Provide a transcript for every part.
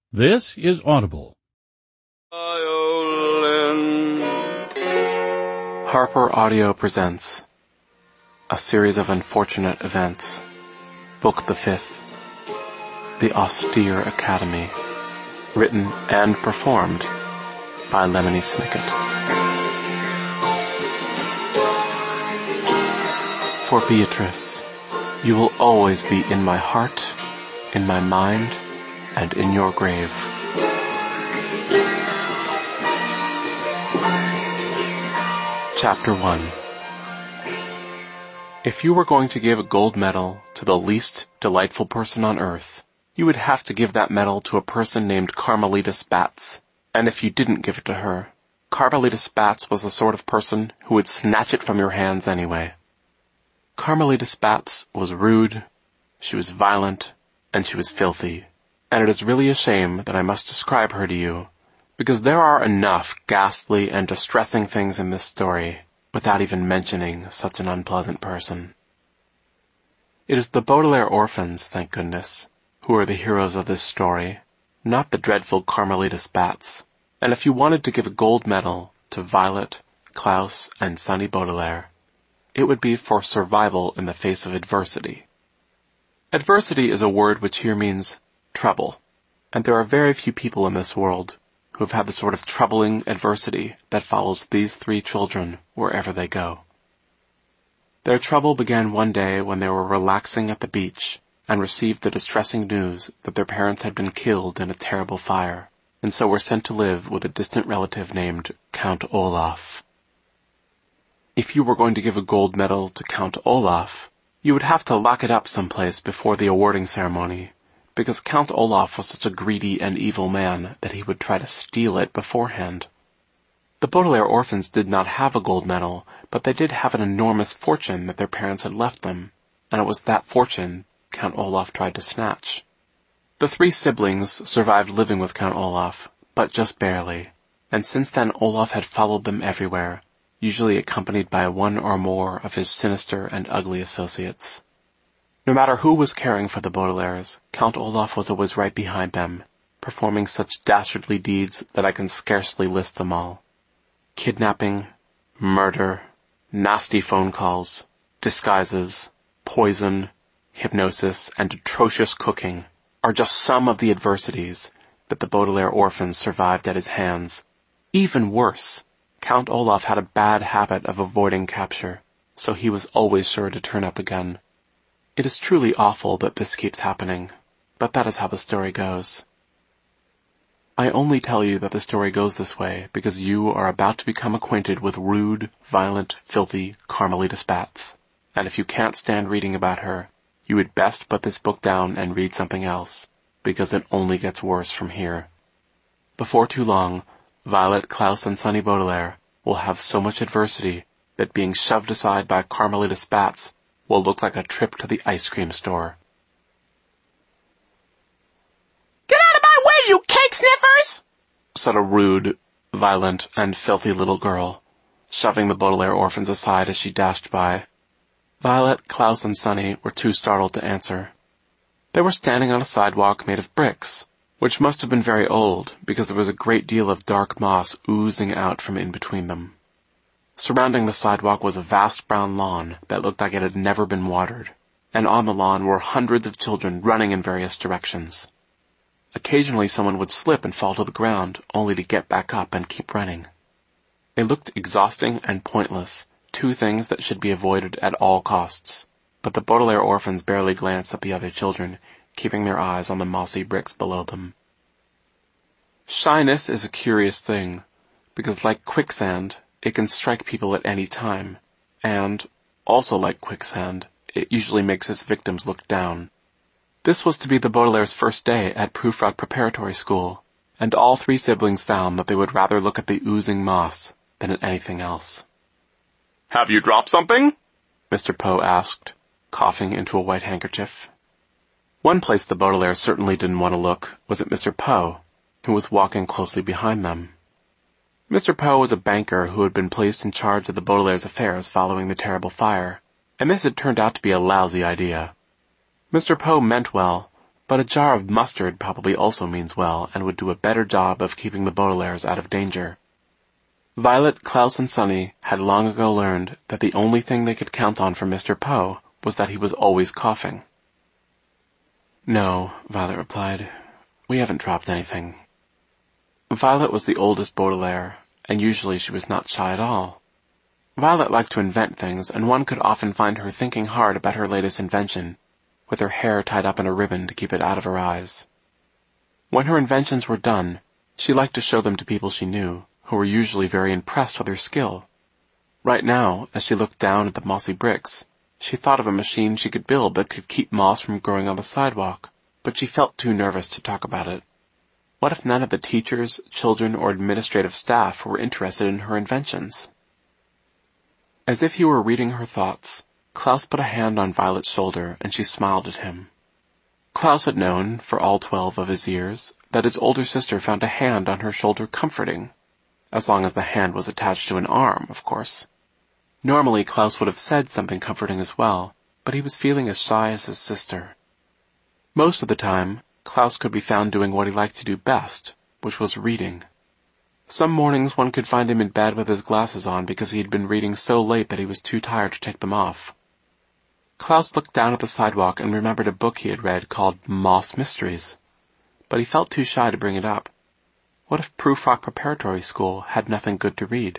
This is Audible. Harper Audio presents A Series of Unfortunate Events, Book the Fifth, The Austere Academy, written and performed by Lemony Snicket. For Beatrice, you will always be in my heart, in my mind, and in your grave. Chapter 1. If you were going to give a gold medal to the least delightful person on earth, you would have to give that medal to a person named Carmelita Spatz. And if you didn't give it to her, Carmelita Spatz was the sort of person who would snatch it from your hands anyway. Carmelita Spatz was rude, she was violent, and she was filthy. And it is really a shame that I must describe her to you, because there are enough ghastly and distressing things in this story without even mentioning such an unpleasant person. It is the Baudelaire orphans, thank goodness, who are the heroes of this story, not the dreadful Carmelita Spatz. And if you wanted to give a gold medal to Violet, Klaus, and Sonny Baudelaire, it would be for survival in the face of adversity. Adversity is a word which here means trouble, and there are very few people in this world who have had the sort of troubling adversity that follows these three children wherever they go. Their trouble began one day when they were relaxing at the beach and received the distressing news that their parents had been killed in a terrible fire, and so were sent to live with a distant relative named Count Olaf. If you were going to give a gold medal to Count Olaf, you would have to lock it up someplace before the awarding ceremony, because Count Olaf was such a greedy and evil man that he would try to steal it beforehand. The Baudelaire orphans did not have a gold medal, but they did have an enormous fortune that their parents had left them, and it was that fortune Count Olaf tried to snatch. The three siblings survived living with Count Olaf, but just barely, and since then Olaf had followed them everywhere, usually accompanied by one or more of his sinister and ugly associates. No matter who was caring for the Baudelaires, Count Olaf was always right behind them, performing such dastardly deeds that I can scarcely list them all. Kidnapping, murder, nasty phone calls, disguises, poison, hypnosis, and atrocious cooking are just some of the adversities that the Baudelaire orphans survived at his hands. Even worse, Count Olaf had a bad habit of avoiding capture, so he was always sure to turn up again. It is truly awful that this keeps happening, but that is how the story goes. I only tell you that the story goes this way because you are about to become acquainted with rude, violent, filthy Carmelita Spatz, and if you can't stand reading about her, you would best put this book down and read something else, because it only gets worse from here. Before too long, Violet, Klaus, and Sonny Baudelaire will have so much adversity that being shoved aside by Carmelita Spatz will look like a trip to the ice cream store. "Get out of my way, you cake sniffers!" said a rude, violent, and filthy little girl, shoving the Baudelaire orphans aside as she dashed by. Violet, Klaus, and Sonny were too startled to answer. They were standing on a sidewalk made of bricks, which must have been very old because there was a great deal of dark moss oozing out from in between them. Surrounding the sidewalk was a vast brown lawn that looked like it had never been watered, and on the lawn were hundreds of children running in various directions. Occasionally someone would slip and fall to the ground, only to get back up and keep running. It looked exhausting and pointless, two things that should be avoided at all costs, but the Baudelaire orphans barely glanced at the other children, keeping their eyes on the mossy bricks below them. Shyness is a curious thing, because like quicksand, it can strike people at any time, and, also like quicksand, it usually makes its victims look down. This was to be the Baudelaire's first day at Prufrock Preparatory School, and all three siblings found that they would rather look at the oozing moss than at anything else. "Have you dropped something?" Mr. Poe asked, coughing into a white handkerchief. One place the Baudelaires certainly didn't want to look was at Mr. Poe, who was walking closely behind them. Mr. Poe was a banker who had been placed in charge of the Baudelaire's affairs following the terrible fire, and this had turned out to be a lousy idea. Mr. Poe meant well, But a jar of mustard probably also means well and would do a better job of keeping the Baudelaires out of danger. Violet, Klaus, and Sunny had long ago learned that the only thing they could count on from Mr. Poe was that he was always coughing. "No," Violet replied. "We haven't dropped anything." Violet was the oldest Baudelaire, and usually she was not shy at all. Violet liked to invent things, and one could often find her thinking hard about her latest invention, with her hair tied up in a ribbon to keep it out of her eyes. When her inventions were done, she liked to show them to people she knew, who were usually very impressed with her skill. Right now, as she looked down at the mossy bricks, she thought of a machine she could build that could keep moss from growing on the sidewalk, but she felt too nervous to talk about it. What if none of the teachers, children, or administrative staff were interested in her inventions? As if he were reading her thoughts, Klaus put a hand on Violet's shoulder, and she smiled at him. Klaus had known, for all 12 of his years, that his older sister found a hand on her shoulder comforting, as long as the hand was attached to an arm, of course. Normally, Klaus would have said something comforting as well, but he was feeling as shy as his sister. Most of the time, Klaus could be found doing what he liked to do best, which was reading. Some mornings one could find him in bed with his glasses on because he had been reading so late that he was too tired to take them off. Klaus looked down at the sidewalk and remembered a book he had read called Moss Mysteries, but he felt too shy to bring it up. What if Prufrock Preparatory School had nothing good to read?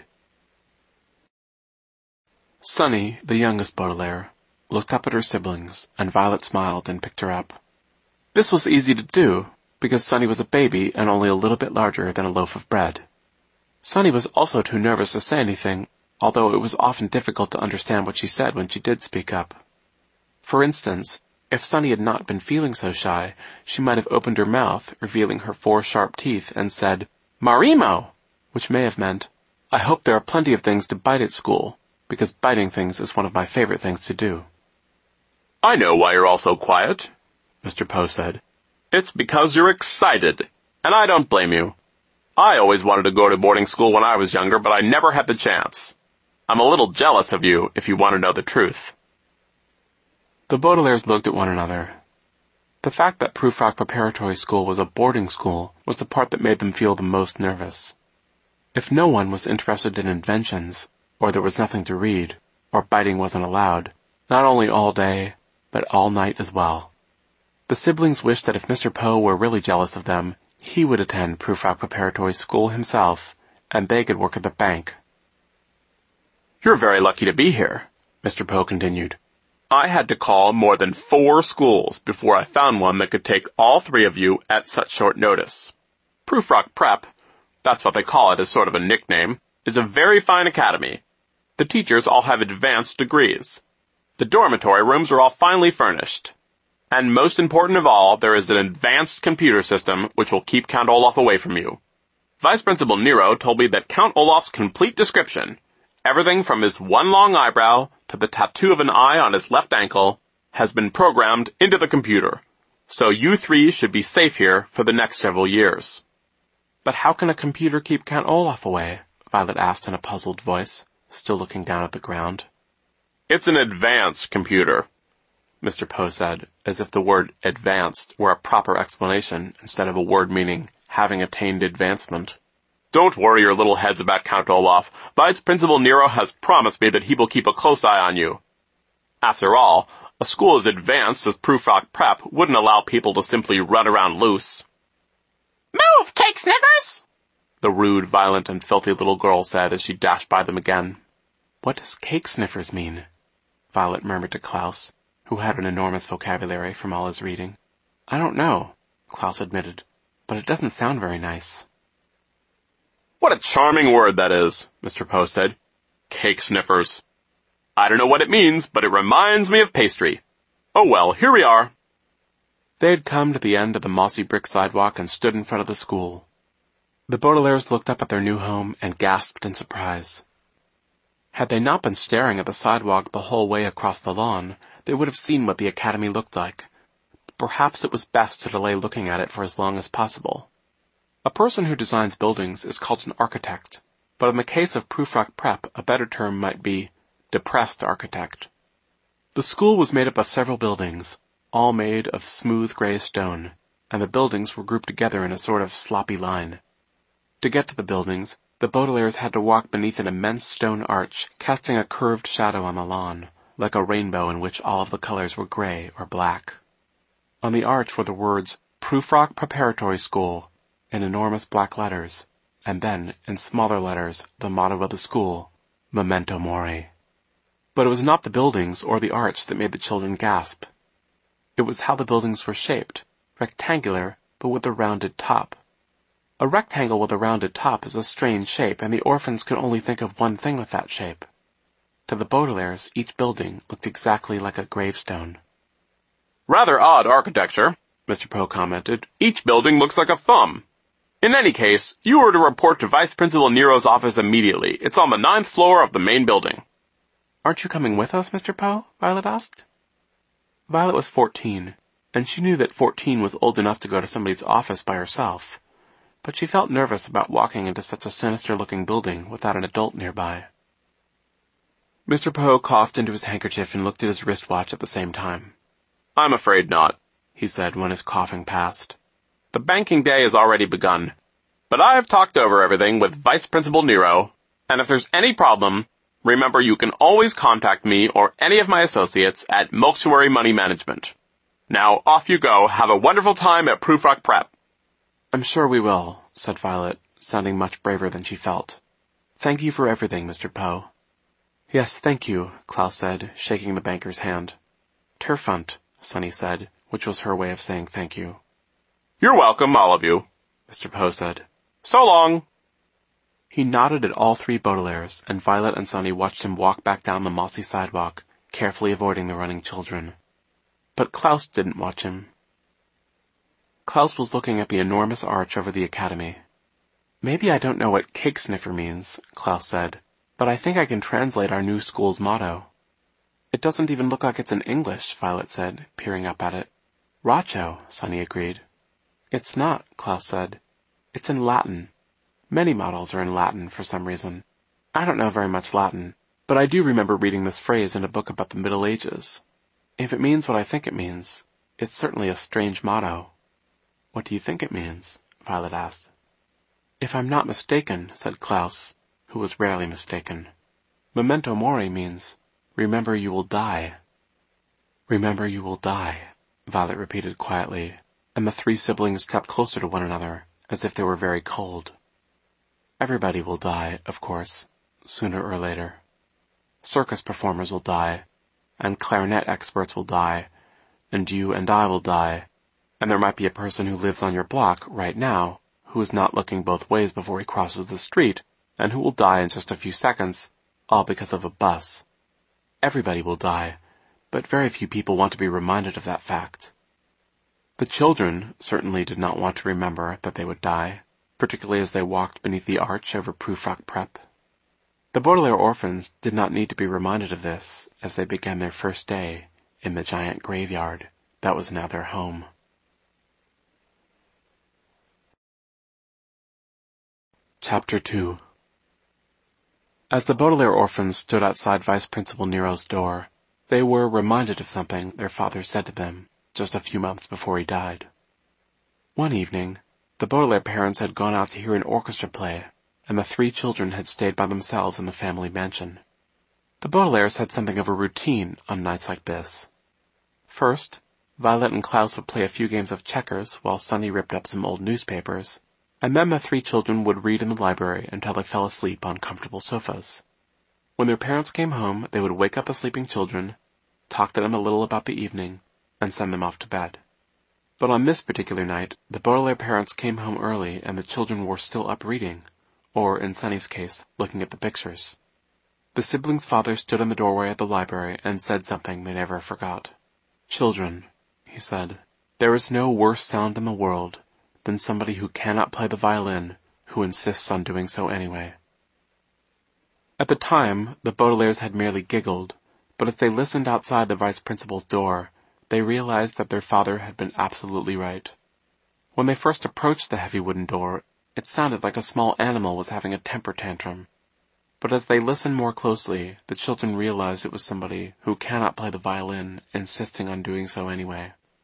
Sunny, the youngest Baudelaire, looked up at her siblings, and Violet smiled and picked her up. This was easy to do, because Sunny was a baby and only a little bit larger than a loaf of bread. Sunny was also too nervous to say anything, although it was often difficult to understand what she said when she did speak up. For instance, if Sunny had not been feeling so shy, she might have opened her mouth, revealing her 4 sharp teeth, and said, "Marimo!" which may have meant, "I hope there are plenty of things to bite at school, because biting things is one of my favorite things to do." "I know why you're all so quiet," Mr. Poe said. "It's because you're excited, and I don't blame you. I always wanted to go to boarding school when I was younger, but I never had the chance. I'm a little jealous of you, if you want to know the truth." The Baudelaires looked at one another. The fact that Prufrock Preparatory School was a boarding school was the part that made them feel the most nervous. If no one was interested in inventions, or there was nothing to read, or biting wasn't allowed, not only all day, but all night as well. The siblings wished that if Mr. Poe were really jealous of them, he would attend Prufrock Preparatory School himself, and they could work at the bank. "You're very lucky to be here," Mr. Poe continued. "I had to call more than 4 schools before I found one that could take all 3 of you at such short notice. Prufrock Prep, that's what they call it as sort of a nickname, is a very fine academy. The teachers all have advanced degrees. The dormitory rooms are all finely furnished. And most important of all, there is an advanced computer system which will keep Count Olaf away from you. Vice Principal Nero told me that Count Olaf's complete description, everything from his one long eyebrow to the tattoo of an eye on his left ankle, has been programmed into the computer. So you 3 should be safe here for the next several years." "But how can a computer keep Count Olaf away?" Violet asked in a puzzled voice, still looking down at the ground. "It's an advanced computer," Mr. Poe said, as if the word advanced were a proper explanation instead of a word meaning having attained advancement. "Don't worry your little heads about Count Olaf. Vice Principal Nero has promised me that he will keep a close eye on you. After all, a school as advanced as Prufrock Prep wouldn't allow people to simply run around loose." Move, Cake Sniffers! The rude, violent, and filthy little girl said as she dashed by them again. "What does Cake Sniffers mean?" Violet murmured to Klaus, who had an enormous vocabulary from all his reading. "I don't know," Klaus admitted, "but it doesn't sound very nice." "What a charming word that is," Mr. Poe said. "Cake Sniffers. I don't know what it means, but it reminds me of pastry. Oh well, here we are." They had come to the end of the mossy brick sidewalk and stood in front of the school. The Baudelaires looked up at their new home and gasped in surprise. Had they not been staring at the sidewalk the whole way across the lawn, they would have seen what the academy looked like. Perhaps it was best to delay looking at it for as long as possible. A person who designs buildings is called an architect, but in the case of Prufrock Prep, a better term might be depressed architect. The school was made up of several buildings, all made of smooth gray stone, and the buildings were grouped together in a sort of sloppy line. To get to the buildings, the Baudelaires had to walk beneath an immense stone arch, casting a curved shadow on the lawn, like a rainbow in which all of the colors were gray or black. On the arch were the words, Prufrock Preparatory School, in enormous black letters, and then, in smaller letters, the motto of the school, Memento Mori. But it was not the buildings or the arch that made the children gasp. It was how the buildings were shaped, rectangular, but with a rounded top. A rectangle with a rounded top is a strange shape, and the orphans could only think of one thing with that shape. To the Baudelaires, each building looked exactly like a gravestone. Rather odd architecture, Mr. Poe commented. Each building looks like a thumb. In any case, you are to report to Vice Principal Nero's office immediately. It's on the 9th floor of the main building. Aren't you coming with us, Mr. Poe? Violet asked. Violet was 14, and she knew that 14 was old enough to go to somebody's office by herself, but she felt nervous about walking into such a sinister-looking building without an adult nearby. Mr. Poe coughed into his handkerchief and looked at his wristwatch at the same time. I'm afraid not, he said when his coughing passed. The banking day has already begun, but I've talked over everything with Vice Principal Nero, and if there's any problem, remember you can always contact me or any of my associates at Mortuary Money Management. Now off you go. Have a wonderful time at Prufrock Prep. I'm sure we will, said Violet, sounding much braver than she felt. Thank you for everything, Mr. Poe. Yes, thank you, Klaus said, shaking the banker's hand. Turfunt, Sunny said, which was her way of saying thank you. You're welcome, all of you, Mr. Poe said. So long. He nodded at all three Baudelaires, and Violet and Sunny watched him walk back down the mossy sidewalk, carefully avoiding the running children. But Klaus didn't watch him. Klaus was looking at the enormous arch over the academy. Maybe I don't know what cake sniffer means, Klaus said, but I think I can translate our new school's motto. It doesn't even look like it's in English, Violet said, peering up at it. Racho, Sunny agreed. It's not, Klaus said. It's in Latin. Many models are in Latin for some reason. I don't know very much Latin, but I do remember reading this phrase in a book about the Middle Ages. If it means what I think it means, it's certainly a strange motto. What do you think it means? Violet asked. If I'm not mistaken, said Klaus, who was rarely mistaken, Memento Mori means, remember you will die. Remember you will die, Violet repeated quietly, and the three siblings stepped closer to one another, as if they were very cold. Everybody will die, of course, sooner or later. Circus performers will die, and clarinet experts will die, and you and I will die, and there might be a person who lives on your block right now, who is not looking both ways before he crosses the street, and who will die in just a few seconds, all because of a bus. Everybody will die, but very few people want to be reminded of that fact. The children certainly did not want to remember that they would die, particularly as they walked beneath the arch over Prufrock Prep. The Baudelaire orphans did not need to be reminded of this as they began their first day in the giant graveyard that was now their home. Chapter 2. As the Baudelaire orphans stood outside Vice Principal Nero's door, they were reminded of something their father said to them just a few months before he died. One evening, the Baudelaire parents had gone out to hear an orchestra play, and the three children had stayed by themselves in the family mansion. The Baudelaires had something of a routine on nights like this. First, Violet and Klaus would play a few games of checkers while Sunny ripped up some old newspapers, and then the three children would read in the library until they fell asleep on comfortable sofas. When their parents came home, they would wake up the sleeping children, talk to them a little about the evening, and send them off to bed. But on this particular night, the Baudelaire parents came home early and the children were still up reading, or, in Sunny's case, looking at the pictures. The siblings' father stood in the doorway of the library and said something they never forgot. "Children," he said, "there is no worse sound in the world than somebody who cannot play the violin, who insists on doing so anyway." At the time, the Baudelaires had merely giggled, but if they listened outside the vice principal's door, they realized that their father had been absolutely right. When they first approached the heavy wooden door, it sounded like a small animal was having a temper tantrum. But as they listened more closely, the children realized it was somebody who cannot play the violin insisting on doing so anyway.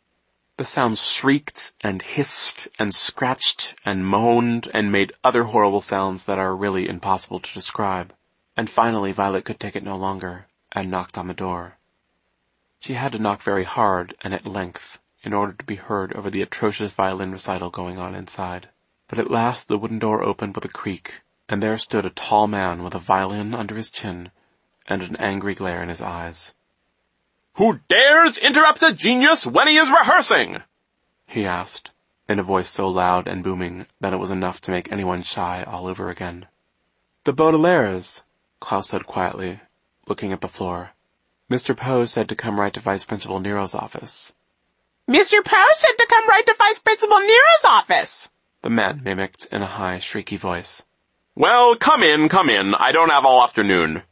The sounds shrieked and hissed and scratched and moaned and made other horrible sounds that are really impossible to describe. And finally Violet could take it no longer and knocked on the door. She had to knock very hard and at length in order to be heard over the atrocious violin recital going on inside. But at last the wooden door opened with a creak, and there stood a tall man with a violin under his chin and an angry glare in his eyes. "Who dares interrupt a genius when he is rehearsing?" he asked, in a voice so loud and booming that it was enough to make anyone shy all over again. "The Baudelaires," Klaus said quietly, looking at the floor. "Mr. Poe said to come right to Vice Principal Nero's office." Mr. Poe said to come right to Vice Principal Nero's office, the man mimicked in a high, shrieky voice. "Well, come in. I don't have all afternoon."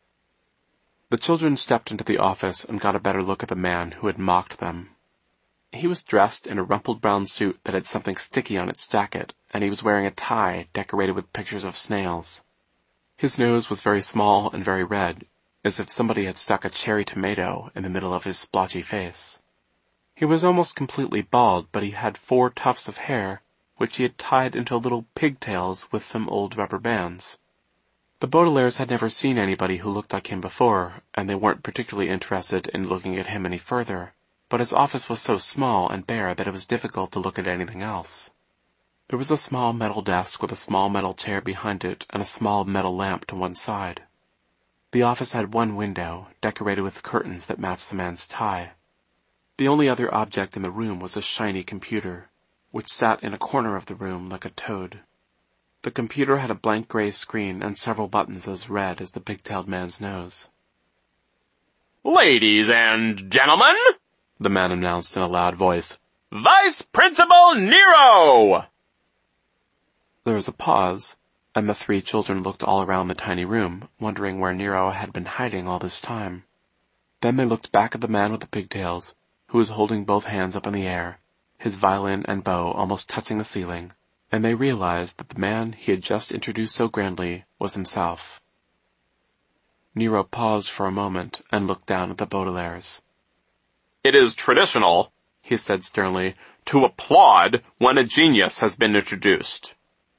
The children stepped into the office and got a better look at the man who had mocked them. He was dressed in a rumpled brown suit that had something sticky on its jacket, and he was wearing a tie decorated with pictures of snails. His nose was very small and very red, as if somebody had stuck a cherry tomato in the middle of his splotchy face. He was almost completely bald, but he had 4 tufts of hair, which he had tied into little pigtails with some old rubber bands. The Baudelaires had never seen anybody who looked like him before, and they weren't particularly interested in looking at him any further, but his office was so small and bare that it was difficult to look at anything else. There was a small metal desk with a small metal chair behind it and a small metal lamp to one side. The office had one window, decorated with curtains that matched the man's tie. The only other object in the room was a shiny computer, which sat in a corner of the room like a toad. The computer had a blank gray screen and several buttons as red as the pigtailed man's nose. "Ladies and gentlemen," the man announced in a loud voice, "Vice Principal Nero!" There was a pause, and the 3 children looked all around the tiny room, wondering where Nero had been hiding all this time. Then they looked back at the man with the pigtails, who was holding both hands up in the air, his violin and bow almost touching the ceiling, and they realized that the man he had just introduced so grandly was himself. Nero paused for a moment and looked down at the Baudelaires. "It is traditional," he said sternly, "to applaud when a genius has been introduced."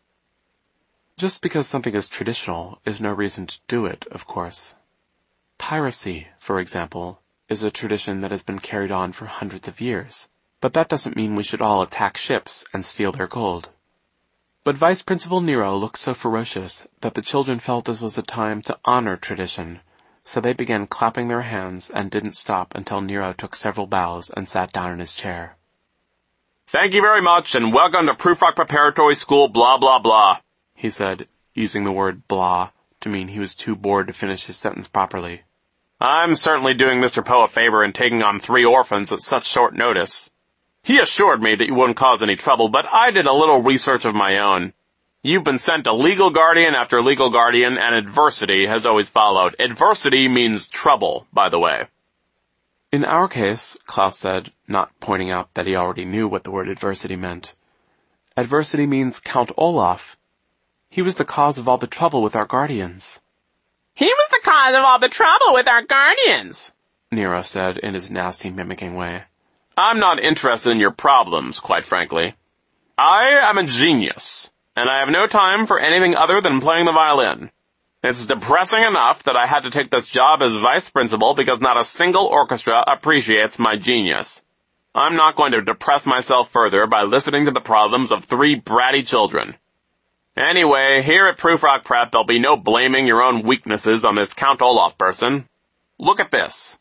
Just because something is traditional is no reason to do it, of course. Piracy, for example, is a tradition that has been carried on for hundreds of years, but that doesn't mean we should all attack ships and steal their gold. But Vice Principal Nero looked so ferocious that the children felt this was a time to honor tradition, so they began clapping their hands and didn't stop until Nero took several bows and sat down in his chair. "Thank you very much, and welcome to Prufrock Preparatory School, blah, blah, blah," he said, using the word blah to mean he was too bored to finish his sentence properly. "I'm certainly doing Mr. Poe a favor in taking on 3 orphans at such short notice. He assured me that you wouldn't cause any trouble, but I did a little research of my own. You've been sent to legal guardian after legal guardian, and adversity has always followed. Adversity means trouble, by the way." "In our case," Klaus said, not pointing out that he already knew what the word adversity meant, "adversity means Count Olaf. He was the cause of all the trouble with our guardians." He was the cause of all the trouble with our guardians, Nero said in his nasty mimicking way. "I'm not interested in your problems, quite frankly. I am a genius, and I have no time for anything other than playing the violin. It's depressing enough that I had to take this job as vice principal because not a single orchestra appreciates my genius. I'm not going to depress myself further by listening to the problems of 3 bratty children. Anyway, here at Prufrock Prep, there'll be no blaming your own weaknesses on this Count Olaf person. Look at this."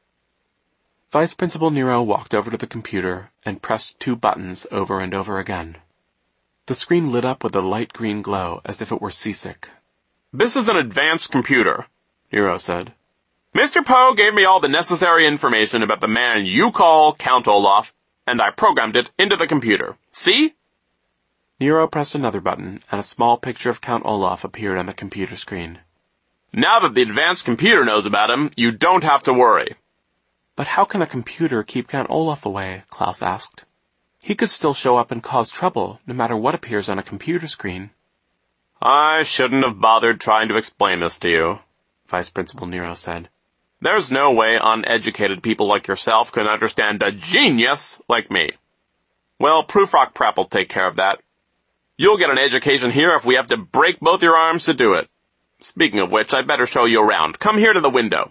Vice Principal Nero walked over to the computer and pressed 2 buttons over and over again. The screen lit up with a light green glow as if it were seasick. "This is an advanced computer," Nero said. "Mr. Poe gave me all the necessary information about the man you call Count Olaf, and I programmed it into the computer. See?" Nero pressed another button, and a small picture of Count Olaf appeared on the computer screen. "Now that the advanced computer knows about him, you don't have to worry." "But how can a computer keep Count Olaf away?" Klaus asked. "He could still show up and cause trouble, no matter what appears on a computer screen." "I shouldn't have bothered trying to explain this to you," Vice Principal Nero said. There's no way uneducated people like yourself can understand a genius like me. Well, Prufrock Prep will take care of that. You'll get an education here if we have to break both your arms to do it. Speaking of which, I'd better show you around. Come here to the window.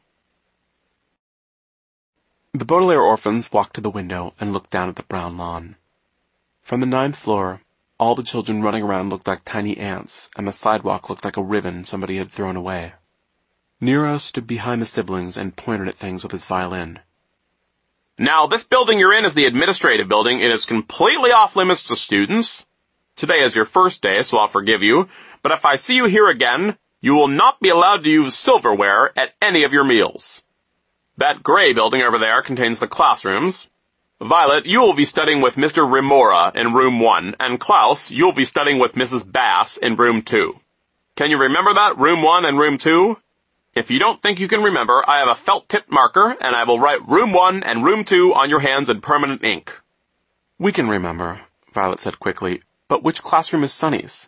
The Baudelaire orphans walked to the window and looked down at the brown lawn. From the 9th floor, all the children running around looked like tiny ants, and the sidewalk looked like a ribbon somebody had thrown away. Nero stood behind the siblings and pointed at things with his violin. Now, this building you're in is the administrative building. It is completely off limits to students. Today is your first day, so I'll forgive you. But if I see you here again, you will not be allowed to use silverware at any of your meals. That gray building over there contains the classrooms. Violet, you will be studying with Mr. Remora in room 1, and Klaus, you'll be studying with Mrs. Bass in room 2. Can you remember that, room 1 and room 2? If you don't think you can remember, I have a felt-tip marker, and I will write room 1 and room 2 on your hands in permanent ink. We can remember, Violet said quickly, but which classroom is Sonny's?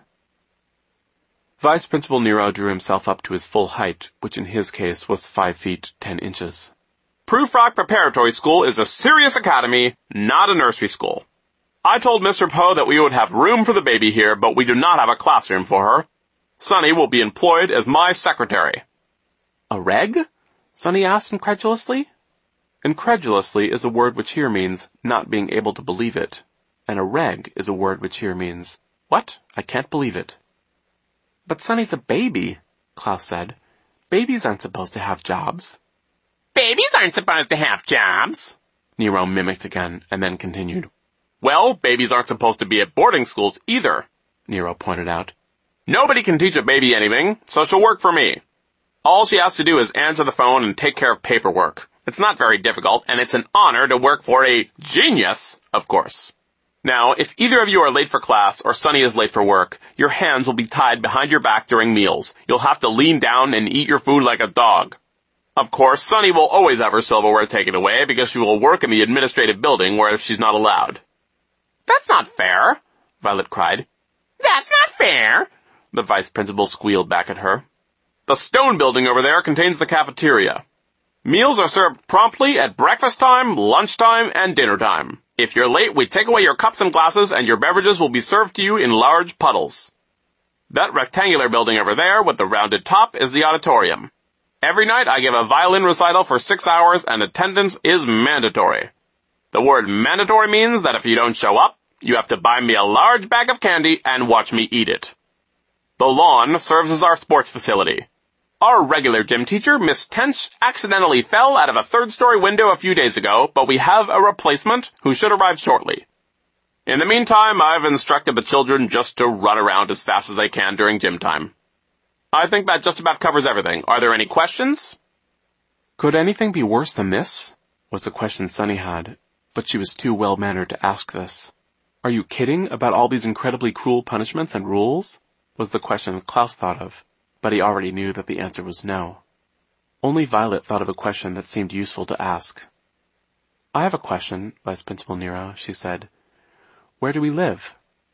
Vice Principal Nero drew himself up to his full height, which in his case was 5 feet 10 inches. Prufrock Preparatory School is a serious academy, not a nursery school. I told Mr. Poe that we would have room for the baby here, but we do not have a classroom for her. Sonny will be employed as my secretary. A reg? Sonny asked incredulously. Incredulously is a word which here means not being able to believe it, and a reg is a word which here means, what? I can't believe it. But Sonny's a baby, Klaus said. Babies aren't supposed to have jobs. Babies aren't supposed to have jobs, Nero mimicked again, and then continued. Well, babies aren't supposed to be at boarding schools either, Nero pointed out. Nobody can teach a baby anything, so she'll work for me. All she has to do is answer the phone and take care of paperwork. It's not very difficult, and it's an honor to work for a genius, of course. Now, if either of you are late for class or Sonny is late for work, your hands will be tied behind your back during meals. You'll have to lean down and eat your food like a dog. Of course, Sonny will always have her silverware taken away because she will work in the administrative building where she's not allowed. That's not fair, Violet cried. That's not fair, the vice principal squealed back at her. The stone building over there contains the cafeteria. Meals are served promptly at breakfast time, lunchtime, and dinner time. If you're late, we take away your cups and glasses and your beverages will be served to you in large puddles. That rectangular building over there with the rounded top is the auditorium. Every night I give a violin recital for 6 hours and attendance is mandatory. The word mandatory means that if you don't show up, you have to buy me a large bag of candy and watch me eat it. The lawn serves as our sports facility. Our regular gym teacher, Miss Tench, accidentally fell out of a 3rd-story window a few days ago, but we have a replacement who should arrive shortly. In the meantime, I've instructed the children just to run around as fast as they can during gym time. I think that just about covers everything. Are there any questions? Could anything be worse than this? Was the question Sonny had, but she was too well-mannered to ask this. Are you kidding about all these incredibly cruel punishments and rules? Was the question Klaus thought of, but he already knew that the answer was no. Only Violet thought of a question that seemed useful to ask. I have a question, Vice Principal Nero, she said. Where do we live?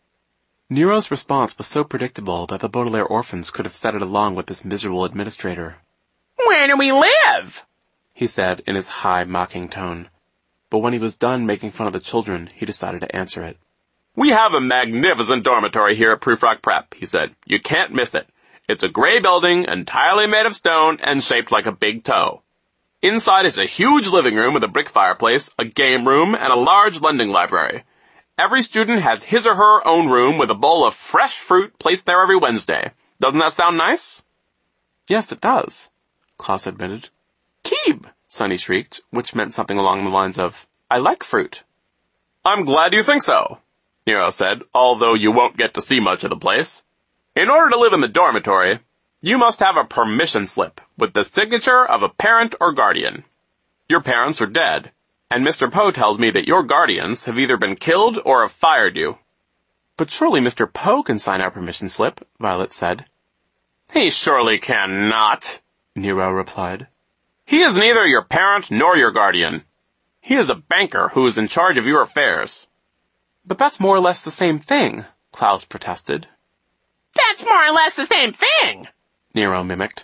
Nero's response was so predictable that the Baudelaire orphans could have said it along with this miserable administrator. Where do we live? He said in his high, mocking tone. But when he was done making fun of the children, he decided to answer it. We have a magnificent dormitory here at Prufrock Prep, he said. You can't miss it. It's a gray building, entirely made of stone, and shaped like a big toe. Inside is a huge living room with a brick fireplace, a game room, and a large lending library. Every student has his or her own room with a bowl of fresh fruit placed there every Wednesday. Doesn't that sound nice? Yes, it does, Klaus admitted. Keeb, Sonny shrieked, which meant something along the lines of, I like fruit. I'm glad you think so, Nero said, although you won't get to see much of the place. In order to live in the dormitory, you must have a permission slip with the signature of a parent or guardian. Your parents are dead, and Mr. Poe tells me that your guardians have either been killed or have fired you. But surely Mr. Poe can sign our permission slip, Violet said. He surely cannot, Nero replied. He is neither your parent nor your guardian. He is a banker who is in charge of your affairs. But that's more or less the same thing, Klaus protested. That's more or less the same thing, Nero mimicked.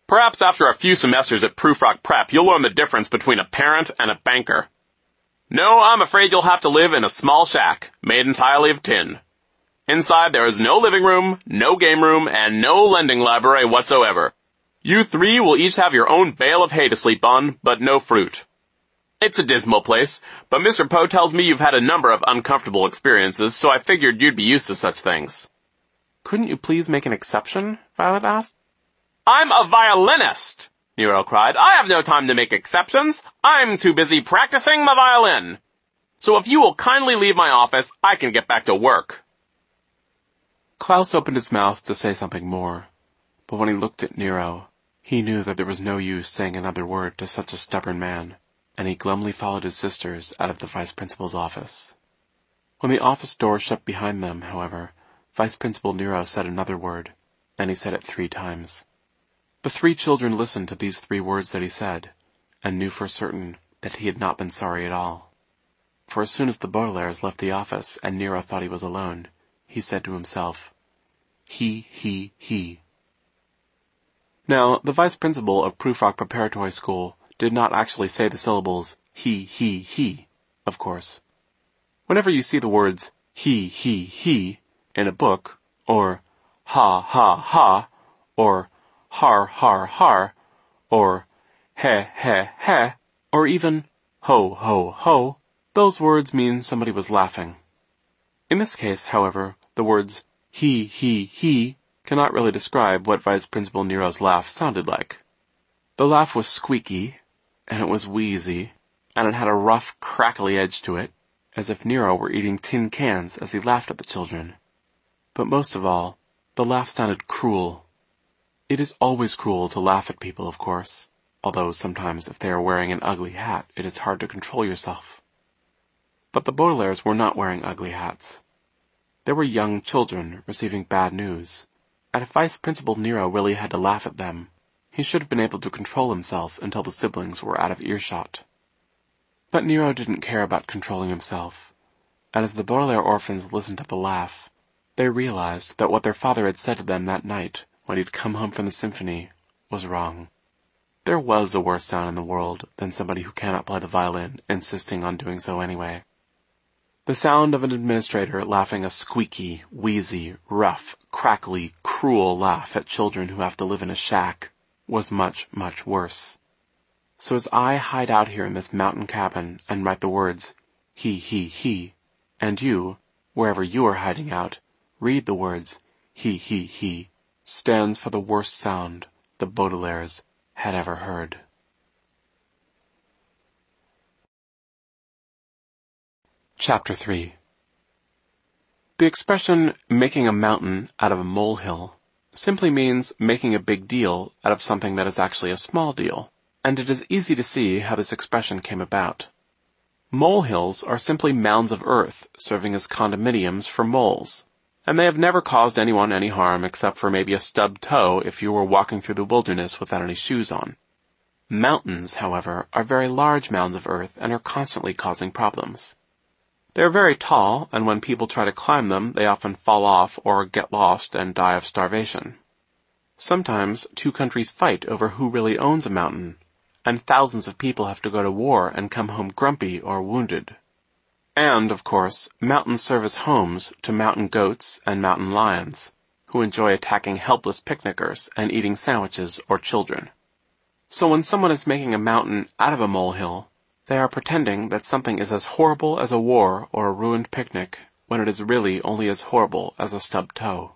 Perhaps after a few semesters at Prufrock Prep, you'll learn the difference between a parent and a banker. No, I'm afraid you'll have to live in a small shack, made entirely of tin. Inside there is no living room, no game room, and no lending library whatsoever. You three will each have your own bale of hay to sleep on, but no fruit. It's a dismal place, but Mr. Poe tells me you've had a number of uncomfortable experiences, so I figured you'd be used to such things. Couldn't you please make an exception? Violet asked. I'm a violinist, Nero cried. I have no time to make exceptions. I'm too busy practicing my violin. So if you will kindly leave my office, I can get back to work. Klaus opened his mouth to say something more, but when he looked at Nero, he knew that there was no use saying another word to such a stubborn man, and he glumly followed his sisters out of the vice principal's office. When the office door shut behind them, however, Vice Principal Nero said another word, and he said it 3 times. The 3 children listened to these 3 words that he said, and knew for certain that he had not been sorry at all. For as soon as the Baudelaires left the office and Nero thought he was alone, he said to himself, he. Now, the vice principal of Prufrock Preparatory School did not actually say the syllables he, of course. Whenever you see the words he in a book, or ha, or har, or he, or even ho, those words mean somebody was laughing. In this case, however, the words he cannot really describe what Vice Principal Nero's laugh sounded like. The laugh was squeaky, and it was wheezy, and it had a rough, crackly edge to it, as if Nero were eating tin cans as he laughed at the children. But most of all, the laugh sounded cruel. It is always cruel to laugh at people, of course, although sometimes if they are wearing an ugly hat, it is hard to control yourself. But the Baudelaires were not wearing ugly hats. They were young children receiving bad news, and if Vice Principal Nero really had to laugh at them, he should have been able to control himself until the siblings were out of earshot. But Nero didn't care about controlling himself, and as the Baudelaire orphans listened to the laugh, they realized that what their father had said to them that night when he'd come home from the symphony was wrong. There was a worse sound in the world than somebody who cannot play the violin insisting on doing so anyway. The sound of an administrator laughing a squeaky, wheezy, rough, crackly, cruel laugh at children who have to live in a shack was much, much worse. So as I hide out here in this mountain cabin and write the words he, and you, wherever you are hiding out, read the words he, stands for the worst sound the Baudelaires had ever heard. Chapter 3. The expression making a mountain out of a molehill simply means making a big deal out of something that is actually a small deal, and it is easy to see how this expression came about. Molehills are simply mounds of earth serving as condominiums for moles, and they have never caused anyone any harm except for maybe a stubbed toe if you were walking through the wilderness without any shoes on. Mountains, however, are very large mounds of earth and are constantly causing problems. They are very tall, and when people try to climb them, they often fall off or get lost and die of starvation. Sometimes 2 countries fight over who really owns a mountain, and thousands of people have to go to war and come home grumpy or wounded. And, of course, mountains serve as homes to mountain goats and mountain lions, who enjoy attacking helpless picnickers and eating sandwiches or children. So when someone is making a mountain out of a molehill, they are pretending that something is as horrible as a war or a ruined picnic, when it is really only as horrible as a stubbed toe.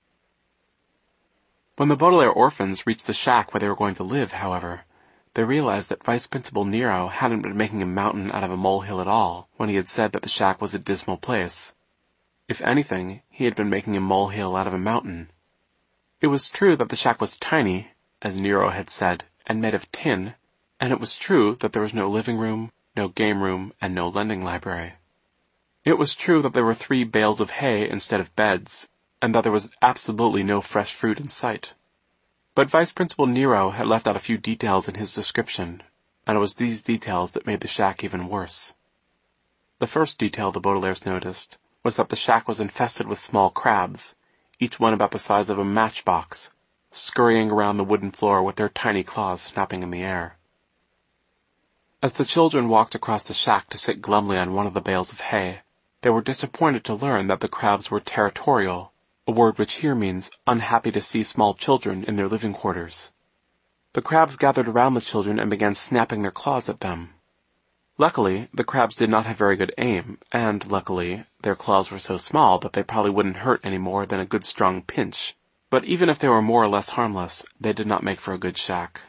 When the Baudelaire orphans reached the shack where they were going to live, however, they realized that Vice Principal Nero hadn't been making a mountain out of a molehill at all when he had said that the shack was a dismal place. If anything, he had been making a molehill out of a mountain. It was true that the shack was tiny, as Nero had said, and made of tin, and it was true that there was no living room, no game room, and no lending library. It was true that there were 3 bales of hay instead of beds, and that there was absolutely no fresh fruit in sight. But Vice Principal Nero had left out a few details in his description, and it was these details that made the shack even worse. The first detail the Baudelaires noticed was that the shack was infested with small crabs, each one about the size of a matchbox, scurrying around the wooden floor with their tiny claws snapping in the air. As the children walked across the shack to sit glumly on one of the bales of hay, they were disappointed to learn that the crabs were territorial, a word which here means unhappy to see small children in their living quarters. The crabs gathered around the children and began snapping their claws at them. Luckily, the crabs did not have very good aim, and, luckily, their claws were so small that they probably wouldn't hurt any more than a good strong pinch. But even if they were more or less harmless, they did not make for a good shack.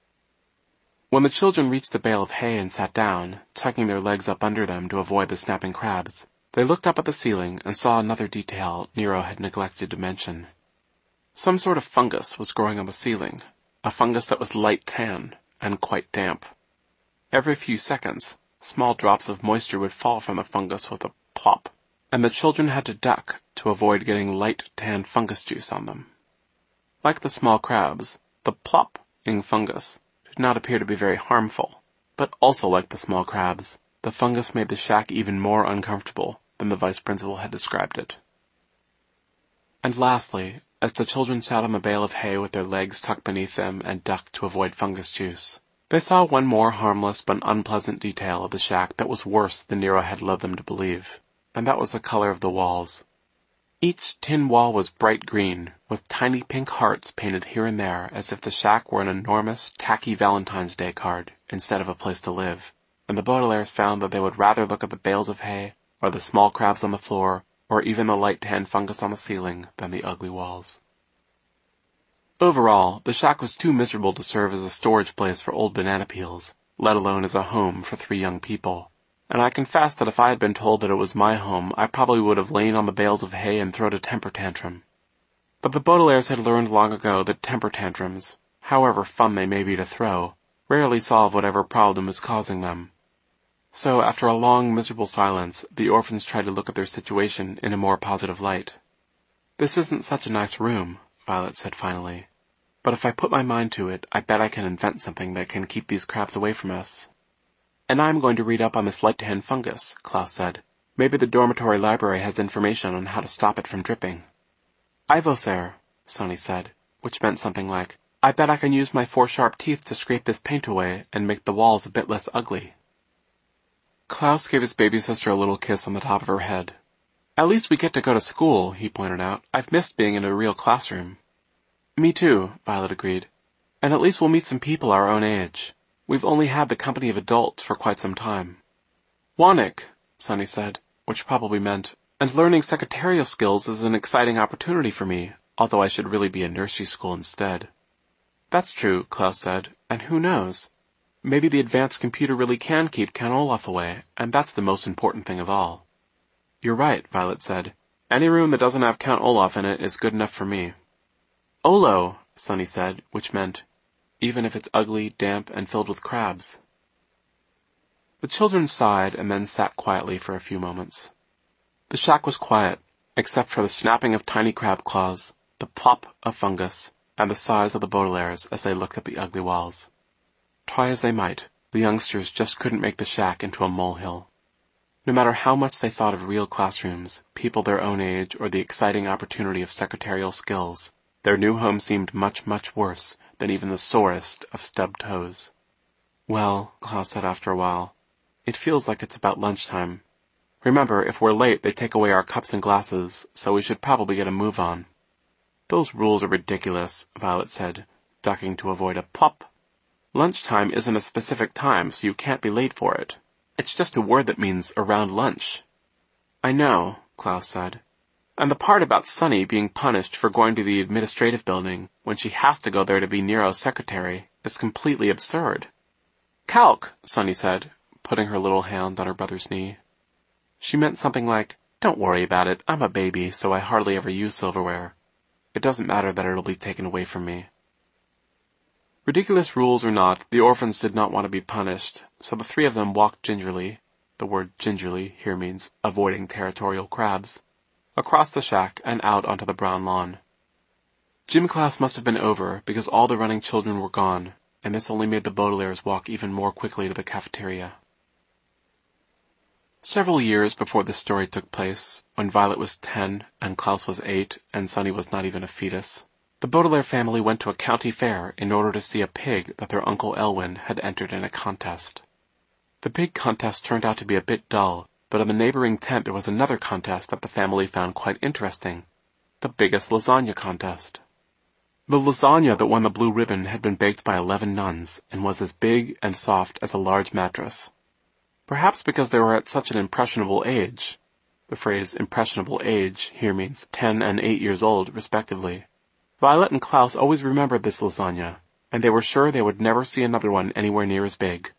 When the children reached the bale of hay and sat down, tucking their legs up under them to avoid the snapping crabs, they looked up at the ceiling and saw another detail Nero had neglected to mention. Some sort of fungus was growing on the ceiling, a fungus that was light tan and quite damp. Every few seconds, small drops of moisture would fall from the fungus with a plop, and the children had to duck to avoid getting light tan fungus juice on them. Like the small crabs, the plop-ing fungus did not appear to be very harmful, but also like the small crabs, the fungus made the shack even more uncomfortable than the vice principal had described it. And lastly, as the children sat on the bale of hay with their legs tucked beneath them and ducked to avoid fungus juice, they saw one more harmless but unpleasant detail of the shack that was worse than Nero had led them to believe, and that was the color of the walls. Each tin wall was bright green, with tiny pink hearts painted here and there as if the shack were an enormous, tacky Valentine's Day card instead of a place to live, and the Baudelaires found that they would rather look at the bales of hay, or the small crabs on the floor, or even the light tan fungus on the ceiling than the ugly walls. Overall, the shack was too miserable to serve as a storage place for old banana peels, let alone as a home for 3 young people, and I confess that if I had been told that it was my home, I probably would have lain on the bales of hay and thrown a temper tantrum. But the Baudelaires had learned long ago that temper tantrums, however fun they may be to throw, rarely solve whatever problem is causing them. So, after a long, miserable silence, the orphans tried to look at their situation in a more positive light. "This isn't such a nice room," Violet said finally. "But if I put my mind to it, I bet I can invent something that can keep these crabs away from us." "And I'm going to read up on this light tan fungus," Klaus said. "Maybe the dormitory library has information on how to stop it from dripping." "I will, sir," Sonny said, which meant something like, "I bet I can use my 4 sharp teeth to scrape this paint away and make the walls a bit less ugly." Klaus gave his baby sister a little kiss on the top of her head. "At least we get to go to school," he pointed out. "I've missed being in a real classroom." "Me too," Violet agreed. "And at least we'll meet some people our own age. We've only had the company of adults for quite some time." "Wanik," Sonny said, which probably meant, "and learning secretarial skills is an exciting opportunity for me, although I should really be in nursery school instead." "That's true," Klaus said, "and who knows? Maybe the advanced computer really can keep Count Olaf away, and that's the most important thing of all." "You're right," Violet said. "Any room that doesn't have Count Olaf in it is good enough for me." "Olo," Sonny said, which meant, even if it's ugly, damp, and filled with crabs. The children sighed and then sat quietly for a few moments. The shack was quiet, except for the snapping of tiny crab claws, the plop of fungus, and the sighs of the Baudelaires as they looked at the ugly walls. Try as they might, the youngsters just couldn't make the shack into a molehill. No matter how much they thought of real classrooms, people their own age, or the exciting opportunity of secretarial skills, their new home seemed much, much worse than even the sorest of stubbed toes. "Well," Klaus said after a while, "it feels like it's about lunchtime. Remember, if we're late, they take away our cups and glasses, so we should probably get a move on." "Those rules are ridiculous," Violet said, ducking to avoid a plop. "Lunchtime isn't a specific time, so you can't be late for it. It's just a word that means around lunch." "I know," Klaus said. "And the part about Sonny being punished for going to the administrative building when she has to go there to be Nero's secretary is completely absurd." "Calc," Sonny said, putting her little hand on her brother's knee. She meant something like, "Don't worry about it, I'm a baby, so I hardly ever use silverware. It doesn't matter that it'll be taken away from me." Ridiculous rules or not, the orphans did not want to be punished, so the 3 of them walked gingerly, the word gingerly here means avoiding territorial crabs, across the shack and out onto the brown lawn. Gym class must have been over because all the running children were gone, and this only made the Baudelaires walk even more quickly to the cafeteria. Several years before this story took place, when Violet was 10 and Klaus was 8 and Sonny was not even a fetus, The Baudelaire family went to a county fair in order to see a pig that their Uncle Elwyn had entered in a contest. The pig contest turned out to be a bit dull, but in the neighboring tent there was another contest that the family found quite interesting. The biggest lasagna contest. The lasagna that won the blue ribbon had been baked by 11 nuns and was as big and soft as a large mattress. Perhaps because they were at such an impressionable age. The phrase impressionable age here means 10 and 8 years old, respectively. Violet and Klaus always remembered this lasagna, and they were sure they would never see another one anywhere near as big.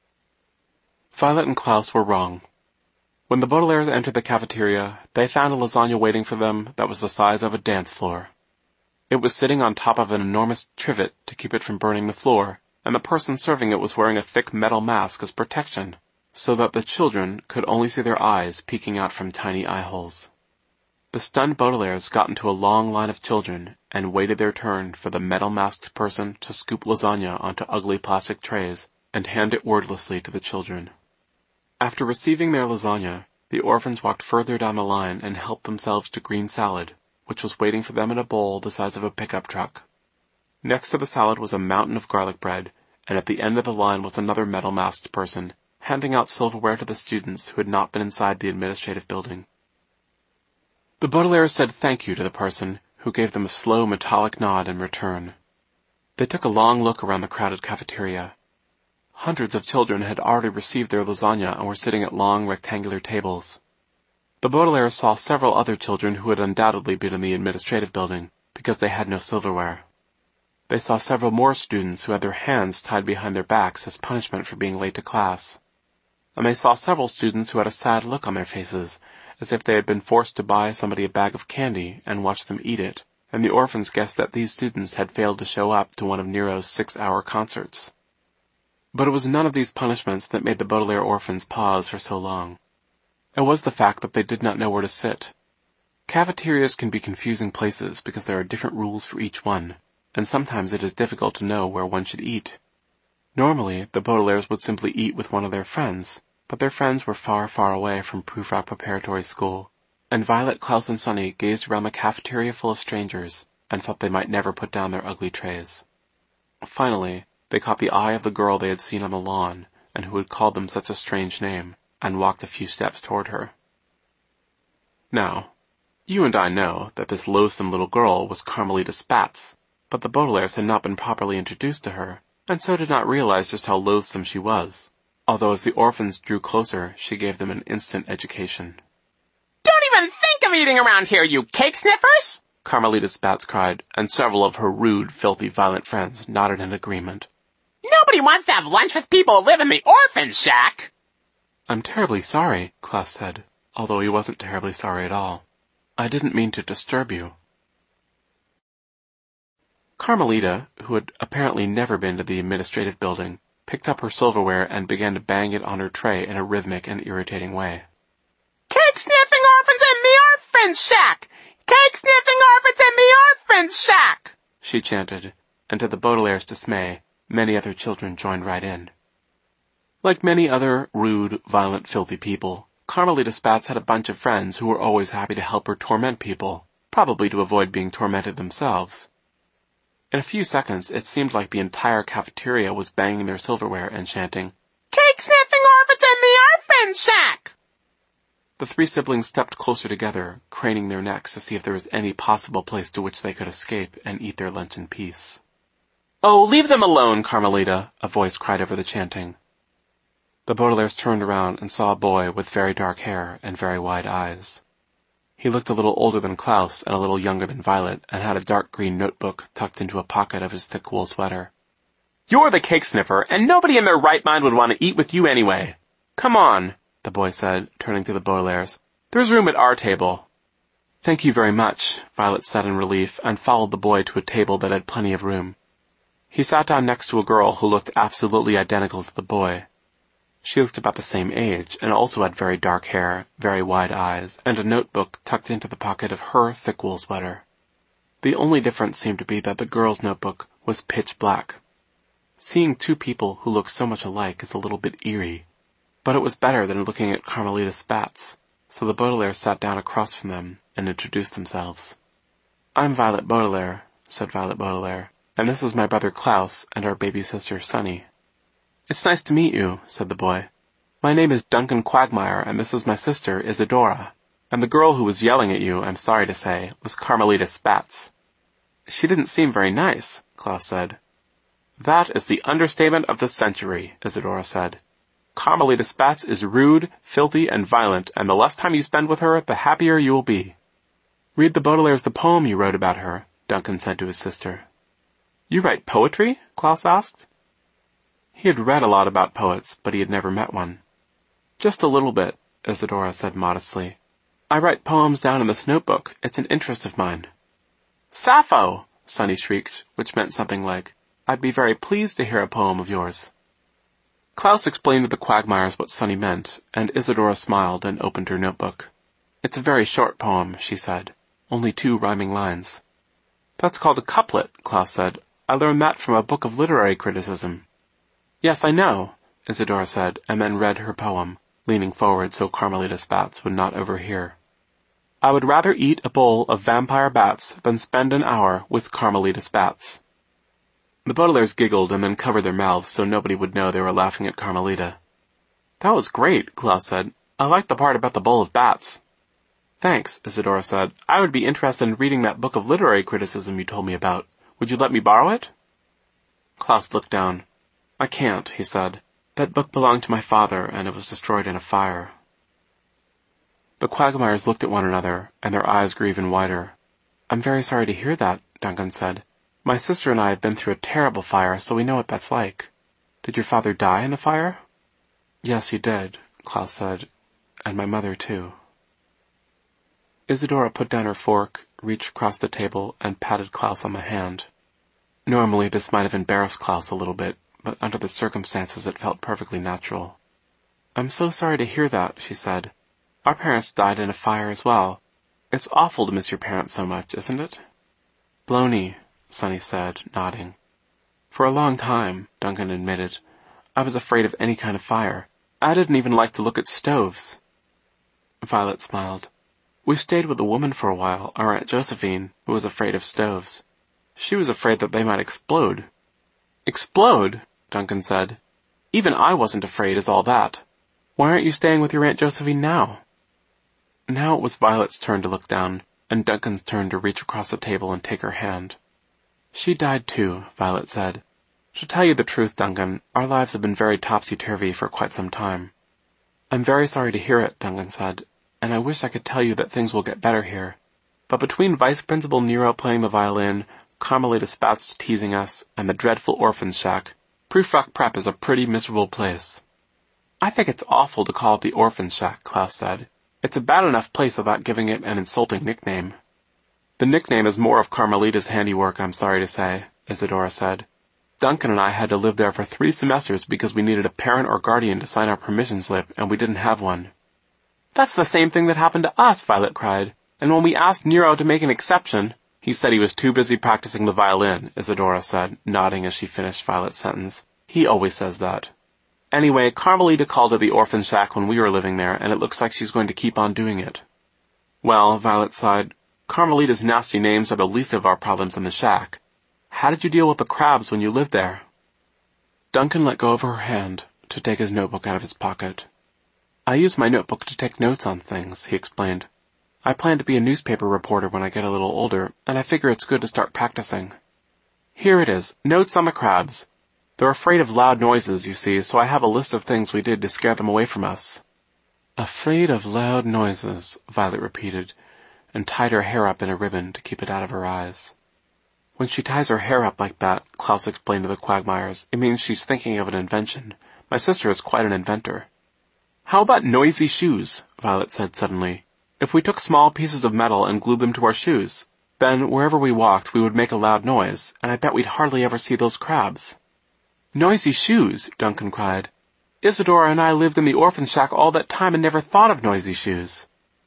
Violet and Klaus were wrong. When the Baudelaires entered the cafeteria, they found a lasagna waiting for them that was the size of a dance floor. It was sitting on top of an enormous trivet to keep it from burning the floor, and the person serving it was wearing a thick metal mask as protection, so that the children could only see their eyes peeking out from tiny eye holes. The stunned Baudelaires got into a long line of children and waited their turn for the metal-masked person to scoop lasagna onto ugly plastic trays and hand it wordlessly to the children. After receiving their lasagna, the orphans walked further down the line and helped themselves to green salad, which was waiting for them in a bowl the size of a pickup truck. Next to the salad was a mountain of garlic bread, and at the end of the line was another metal-masked person, handing out silverware to the students who had not been inside the administrative building. The Baudelaires said thank you to the person, who gave them a slow metallic nod in return. They took a long look around the crowded cafeteria. Hundreds of children had already received their lasagna and were sitting at long rectangular tables. The Baudelaires saw several other children who had undoubtedly been in the administrative building, because they had no silverware. They saw several more students who had their hands tied behind their backs as punishment for being late to class. And they saw several students who had a sad look on their faces, as if they had been forced to buy somebody a bag of candy and watch them eat it, and the orphans guessed that these students had failed to show up to one of Nero's 6-hour concerts. But it was none of these punishments that made the Baudelaire orphans pause for so long. It was the fact that they did not know where to sit. Cafeterias can be confusing places because there are different rules for each one, and sometimes it is difficult to know where one should eat. Normally, the Baudelaires would simply eat with one of their friends, but their friends were far, far away from Prufrock Preparatory School, and Violet, Klaus, and Sunny gazed around the cafeteria full of strangers and thought they might never put down their ugly trays. Finally, they caught the eye of the girl they had seen on the lawn, and who had called them such a strange name, and walked a few steps toward her. Now, you and I know that this loathsome little girl was Carmelita Spatz, but the Baudelaires had not been properly introduced to her, and so did not realize just how loathsome she was, although as the orphans drew closer, she gave them an instant education. Don't even think of eating around here, you cake sniffers! Carmelita Spatz cried, and several of her rude, filthy, violent friends nodded in agreement. Nobody wants to have lunch with people who live in the orphan shack! I'm terribly sorry, Klaus said, although he wasn't terribly sorry at all. I didn't mean to disturb you. Carmelita, who had apparently never been to the administrative building, picked up her silverware and began to bang it on her tray in a rhythmic and irritating way. Cake-sniffing orphans in the orphan shack! Cake-sniffing orphans in the orphan shack! She chanted, and to the Baudelaire's dismay, many other children joined right in. Like many other rude, violent, filthy people, Carmelita Spatz had a bunch of friends who were always happy to help her torment people, probably to avoid being tormented themselves. In a few seconds, it seemed like the entire cafeteria was banging their silverware and chanting, Cake-sniffing orphans in the orphan shack! The three siblings stepped closer together, craning their necks to see if there was any possible place to which they could escape and eat their lunch in peace. "Oh, leave them alone, Carmelita," a voice cried over the chanting. The Baudelaires turned around and saw a boy with very dark hair and very wide eyes. He looked a little older than Klaus and a little younger than Violet, and had a dark green notebook tucked into a pocket of his thick wool sweater. "You're the cake sniffer, and nobody in their right mind would want to eat with you anyway. Come on," the boy said, turning to the Baudelaires. "There's room at our table." "Thank you very much," Violet said in relief, and followed the boy to a table that had plenty of room. He sat down next to a girl who looked absolutely identical to the boy. She looked about the same age, and also had very dark hair, very wide eyes, and a notebook tucked into the pocket of her thick wool sweater. The only difference seemed to be that the girl's notebook was pitch black. Seeing two people who looked so much alike is a little bit eerie, but it was better than looking at Carmelita Spatz, so the Baudelaires sat down across from them and introduced themselves. "I'm Violet Baudelaire," said Violet Baudelaire, "and this is my brother Klaus and our baby sister Sunny." "It's nice to meet you," said the boy. "My name is Duncan Quagmire, and this is my sister Isadora. And the girl who was yelling at you, I'm sorry to say, was Carmelita Spatz." "She didn't seem very nice," Klaus said. "That is the understatement of the century," Isadora said. "Carmelita Spatz is rude, filthy, and violent, and the less time you spend with her, the happier you will be." "Read the Baudelaire's The Poem you wrote about her," Duncan said to his sister. "You write poetry?" Klaus asked. He had read a lot about poets, but he had never met one. "Just a little bit," Isadora said modestly. "I write poems down in this notebook. It's an interest of mine." "Sappho!" Sunny shrieked, which meant something like, "I'd be very pleased to hear a poem of yours." Klaus explained to the Quagmires what Sunny meant, and Isadora smiled and opened her notebook. "It's a very short poem," she said. "Only 2 rhyming lines." "That's called a couplet," Klaus said. "I learned that from a book of literary criticism." "Yes, I know," Isadora said, and then read her poem, leaning forward so Carmelita Spatz would not overhear. "I would rather eat a bowl of vampire bats than spend an hour with Carmelita Spatz." The Baudelaires giggled and then covered their mouths so nobody would know they were laughing at Carmelita. "That was great," Klaus said. "I liked the part about the bowl of bats." "Thanks," Isadora said. "I would be interested in reading that book of literary criticism you told me about. Would you let me borrow it?" Klaus looked down. "I can't," he said. "That book belonged to my father, and it was destroyed in a fire." The Quagmires looked at one another, and their eyes grew even wider. "I'm very sorry to hear that," Duncan said. "My sister and I have been through a terrible fire, so we know what that's like. Did your father die in a fire?" "Yes, he did," Klaus said. "And my mother, too." Isadora put down her fork, reached across the table, and patted Klaus on the hand. Normally this might have embarrassed Klaus a little bit, but under the circumstances it felt perfectly natural. "I'm so sorry to hear that," she said. "Our parents died in a fire as well. It's awful to miss your parents so much, isn't it?" "Blony," Sunny said, nodding. "For a long time," Duncan admitted, "I was afraid of any kind of fire. I didn't even like to look at stoves." Violet smiled. "We stayed with a woman for a while, our Aunt Josephine, who was afraid of stoves. She was afraid that they might explode." "Explode?" Duncan said. "Even I wasn't afraid as all that. Why aren't you staying with your Aunt Josephine now?" Now it was Violet's turn to look down, and Duncan's turn to reach across the table and take her hand. "She died too," Violet said. "To tell you the truth, Duncan, our lives have been very topsy-turvy for quite some time." "I'm very sorry to hear it," Duncan said, "and I wish I could tell you that things will get better here. But between Vice Principal Nero playing the violin, Carmelita Spatz teasing us, and the dreadful orphan's shack, Prufrock Prep is a pretty miserable place." "I think it's awful to call it the orphan's shack," Klaus said. "It's a bad enough place without giving it an insulting nickname." "The nickname is more of Carmelita's handiwork, I'm sorry to say," Isadora said. "Duncan and I had to live there for 3 semesters because we needed a parent or guardian to sign our permission slip, and we didn't have one." "That's the same thing that happened to us," Violet cried. "And when we asked Nero to make an exception—" "He said he was too busy practicing the violin," Isadora said, nodding as she finished Violet's sentence. "He always says that. Anyway, Carmelita called it the orphan shack when we were living there, and it looks like she's going to keep on doing it." "Well," Violet sighed, "Carmelita's nasty names are the least of our problems in the shack. How did you deal with the crabs when you lived there?" Duncan let go of her hand to take his notebook out of his pocket. "I use my notebook to take notes on things," he explained. "I plan to be a newspaper reporter when I get a little older, and I figure it's good to start practicing. Here it is, notes on the crabs. They're afraid of loud noises, you see, so I have a list of things we did to scare them away from us." "Afraid of loud noises," Violet repeated, and tied her hair up in a ribbon to keep it out of her eyes. "When she ties her hair up like that," Klaus explained to the Quagmires, "it means she's thinking of an invention. My sister is quite an inventor." "How about noisy shoes?" Violet said suddenly. "If we took small pieces of metal and glued them to our shoes, then wherever we walked we would make a loud noise, and I bet we'd hardly ever see those crabs." "Noisy shoes!" Duncan cried. "Isadora and I lived in the orphan shack all that time and never thought of noisy shoes."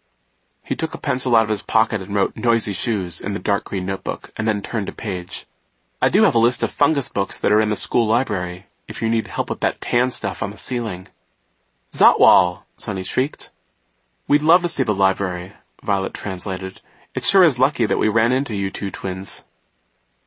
He took a pencil out of his pocket and wrote "noisy shoes" in the dark green notebook, and then turned a page. "I do have a list of fungus books that are in the school library, if you need help with that tan stuff on the ceiling." "Zotwal!" Sunny shrieked. "We'd love to see the library," Violet translated. "It sure is lucky that we ran into you 2 twins."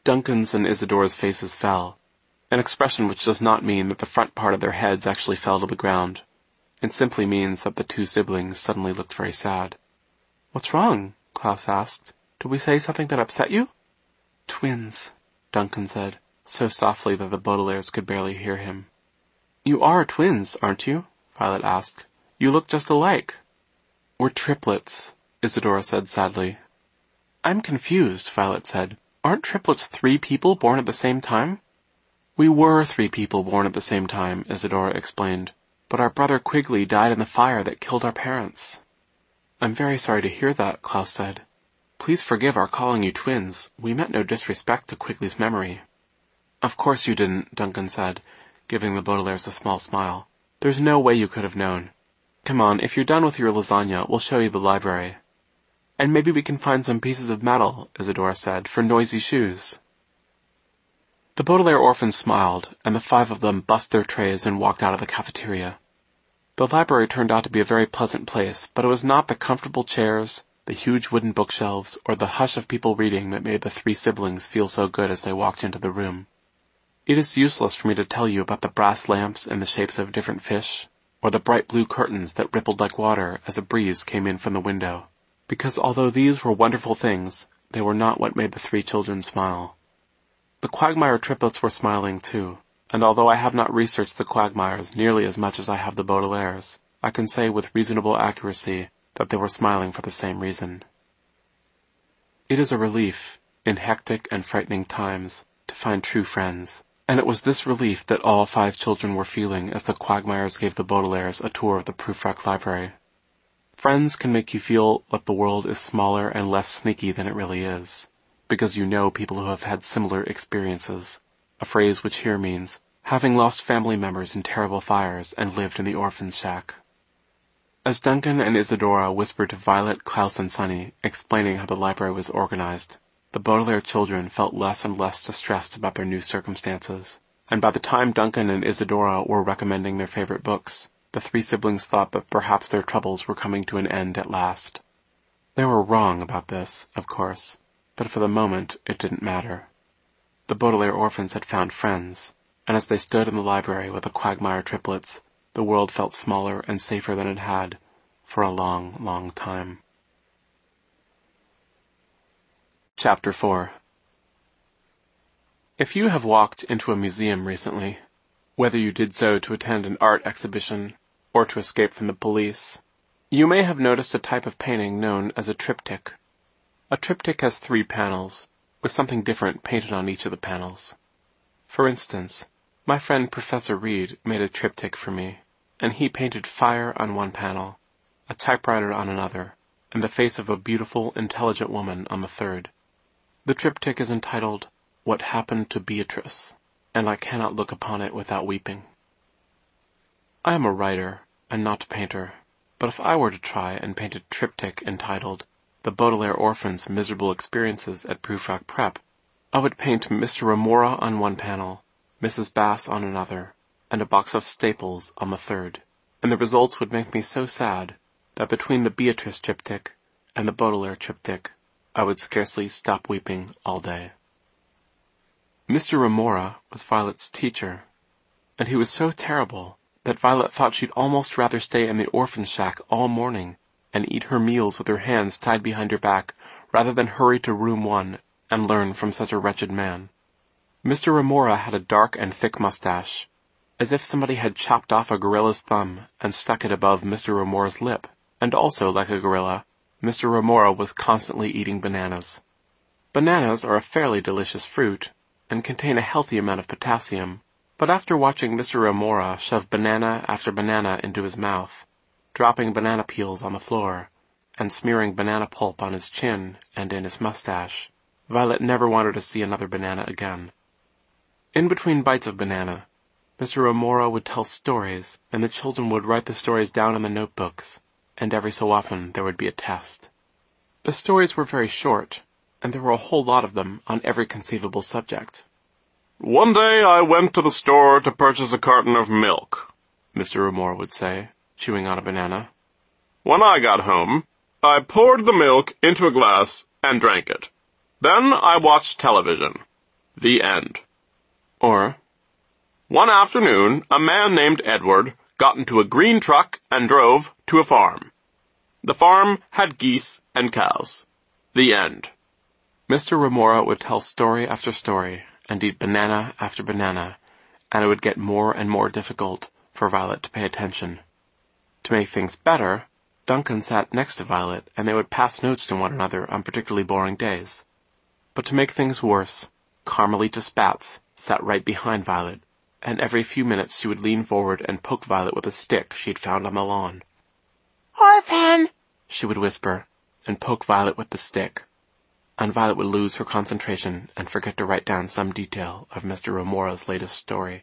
Duncan's and Isadora's faces fell, an expression which does not mean that the front part of their heads actually fell to the ground. It simply means that the two siblings suddenly looked very sad. "What's wrong?" Klaus asked. "Did we say something that upset you?" "Twins," Duncan said, so softly that the Baudelaires could barely hear him. "You are twins, aren't you?" Violet asked. "You look just alike." "We're triplets," Isadora said sadly. "I'm confused," Violet said. "Aren't triplets 3 people born at the same time?" "We were 3 people born at the same time," Isadora explained. "But our brother Quigley died in the fire that killed our parents." "I'm very sorry to hear that," Klaus said. "Please forgive our calling you twins. We meant no disrespect to Quigley's memory." "Of course you didn't," Duncan said, giving the Baudelaires a small smile. "There's no way you could have known. Come on, if you're done with your lasagna, we'll show you the library." "And maybe we can find some pieces of metal," Isadora said, "for noisy shoes." The Baudelaire orphans smiled, and the 5 of them bussed their trays and walked out of the cafeteria. The library turned out to be a very pleasant place, but it was not the comfortable chairs, the huge wooden bookshelves, or the hush of people reading that made the 3 siblings feel so good as they walked into the room. It is useless for me to tell you about the brass lamps in the shapes of different fish, or the bright blue curtains that rippled like water as a breeze came in from the window, because although these were wonderful things, they were not what made the 3 children smile. The Quagmire triplets were smiling too, and although I have not researched the Quagmires nearly as much as I have the Baudelaires, I can say with reasonable accuracy that they were smiling for the same reason. It is a relief, in hectic and frightening times, to find true friends, and it was this relief that all 5 children were feeling as the Quagmires gave the Baudelaires a tour of the Prufrock Library. Friends can make you feel that the world is smaller and less sneaky than it really is, because you know people who have had similar experiences, a phrase which here means having lost family members in terrible fires and lived in the orphan's shack. As Duncan and Isadora whispered to Violet, Klaus, and Sunny, explaining how the library was organized, the Baudelaire children felt less and less distressed about their new circumstances, and by the time Duncan and Isadora were recommending their favorite books, the 3 siblings thought that perhaps their troubles were coming to an end at last. They were wrong about this, of course, but for the moment it didn't matter. The Baudelaire orphans had found friends, and as they stood in the library with the Quagmire triplets, the world felt smaller and safer than it had for a long, long time. Chapter 4. If you have walked into a museum recently, whether you did so to attend an art exhibition or to escape from the police, you may have noticed a type of painting known as a triptych. A triptych has 3 panels, with something different painted on each of the panels. For instance, my friend Professor Reed made a triptych for me, and he painted fire on one panel, a typewriter on another, and the face of a beautiful, intelligent woman on the third. The triptych is entitled, "What Happened to Beatrice," and I cannot look upon it without weeping. I am a writer, and not a painter, but if I were to try and paint a triptych entitled, "The Baudelaire Orphans' Miserable Experiences at Prufrock Prep," I would paint Mr. Remora on one panel, Mrs. Bass on another, and a box of staples on the third, and the results would make me so sad that between the Beatrice triptych and the Baudelaire triptych, I would scarcely stop weeping all day. Mr. Remora was Violet's teacher, and he was so terrible that Violet thought she'd almost rather stay in the orphan shack all morning and eat her meals with her hands tied behind her back rather than hurry to room 1 and learn from such a wretched man. Mr. Remora had a dark and thick mustache, as if somebody had chopped off a gorilla's thumb and stuck it above Mr. Remora's lip, and also, like a gorilla, Mr. Remora was constantly eating bananas. Bananas are a fairly delicious fruit, and contain a healthy amount of potassium, but after watching Mr. Remora shove banana after banana into his mouth, dropping banana peels on the floor, and smearing banana pulp on his chin and in his mustache, Violet never wanted to see another banana again. In between bites of banana, Mr. Remora would tell stories, and the children would write the stories down in the notebooks, and every so often there would be a test. The stories were very short, and there were a whole lot of them on every conceivable subject. "One day I went to the store to purchase a carton of milk," Mr. Remora would say, chewing on a banana. "When I got home, I poured the milk into a glass and drank it. Then I watched television. The end. Or, one afternoon, a man named Edward got into a green truck and drove to a farm. The farm had geese and cows. The end. Mr. Remora would tell story after story and eat banana after banana, and it would get more and more difficult for Violet to pay attention. To make things better, Duncan sat next to Violet, and they would pass notes to one another on particularly boring days. But to make things worse, Carmelita Spatz sat right behind Violet, and every few minutes she would lean forward and poke Violet with a stick she'd found on the lawn. "Orphan," she would whisper, and poke Violet with the stick. And Violet would lose her concentration and forget to write down some detail of Mr. Remora's latest story.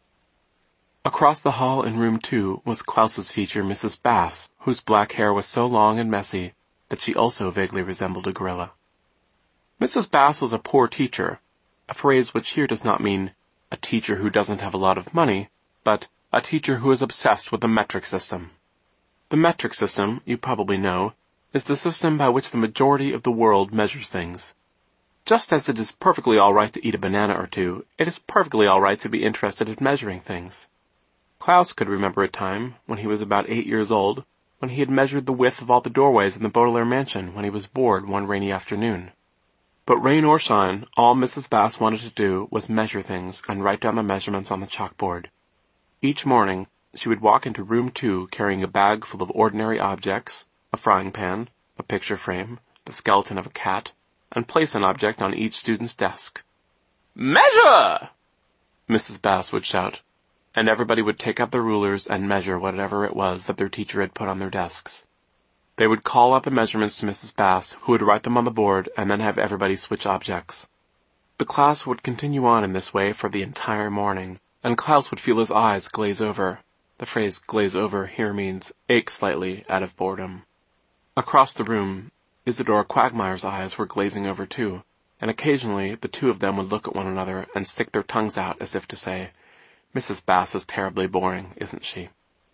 Across the hall in room 2 was Klaus's teacher, Mrs. Bass, whose black hair was so long and messy that she also vaguely resembled a gorilla. Mrs. Bass was a poor teacher, a phrase which here does not mean a teacher who doesn't have a lot of money, but a teacher who is obsessed with the metric system. The metric system, you probably know, is the system by which the majority of the world measures things. Just as it is perfectly all right to eat a banana or two, it is perfectly all right to be interested in measuring things. Klaus could remember a time, when he was about 8 years old, when he had measured the width of all the doorways in the Baudelaire mansion when he was bored one rainy afternoon. But rain or shine, all Mrs. Bass wanted to do was measure things and write down the measurements on the chalkboard. Each morning, she would walk into room 2 carrying a bag full of ordinary objects, a frying pan, a picture frame, the skeleton of a cat, and place an object on each student's desk. "Measure!" Mrs. Bass would shout, and everybody would take up their rulers and measure whatever it was that their teacher had put on their desks. They would call out the measurements to Mrs. Bass, who would write them on the board and then have everybody switch objects. The class would continue on in this way for the entire morning, and Klaus would feel his eyes glaze over. The phrase glaze over here means ache slightly out of boredom. Across the room, Isidora Quagmire's eyes were glazing over too, and occasionally the two of them would look at one another and stick their tongues out as if to say, "Mrs. Bass is terribly boring, isn't she?"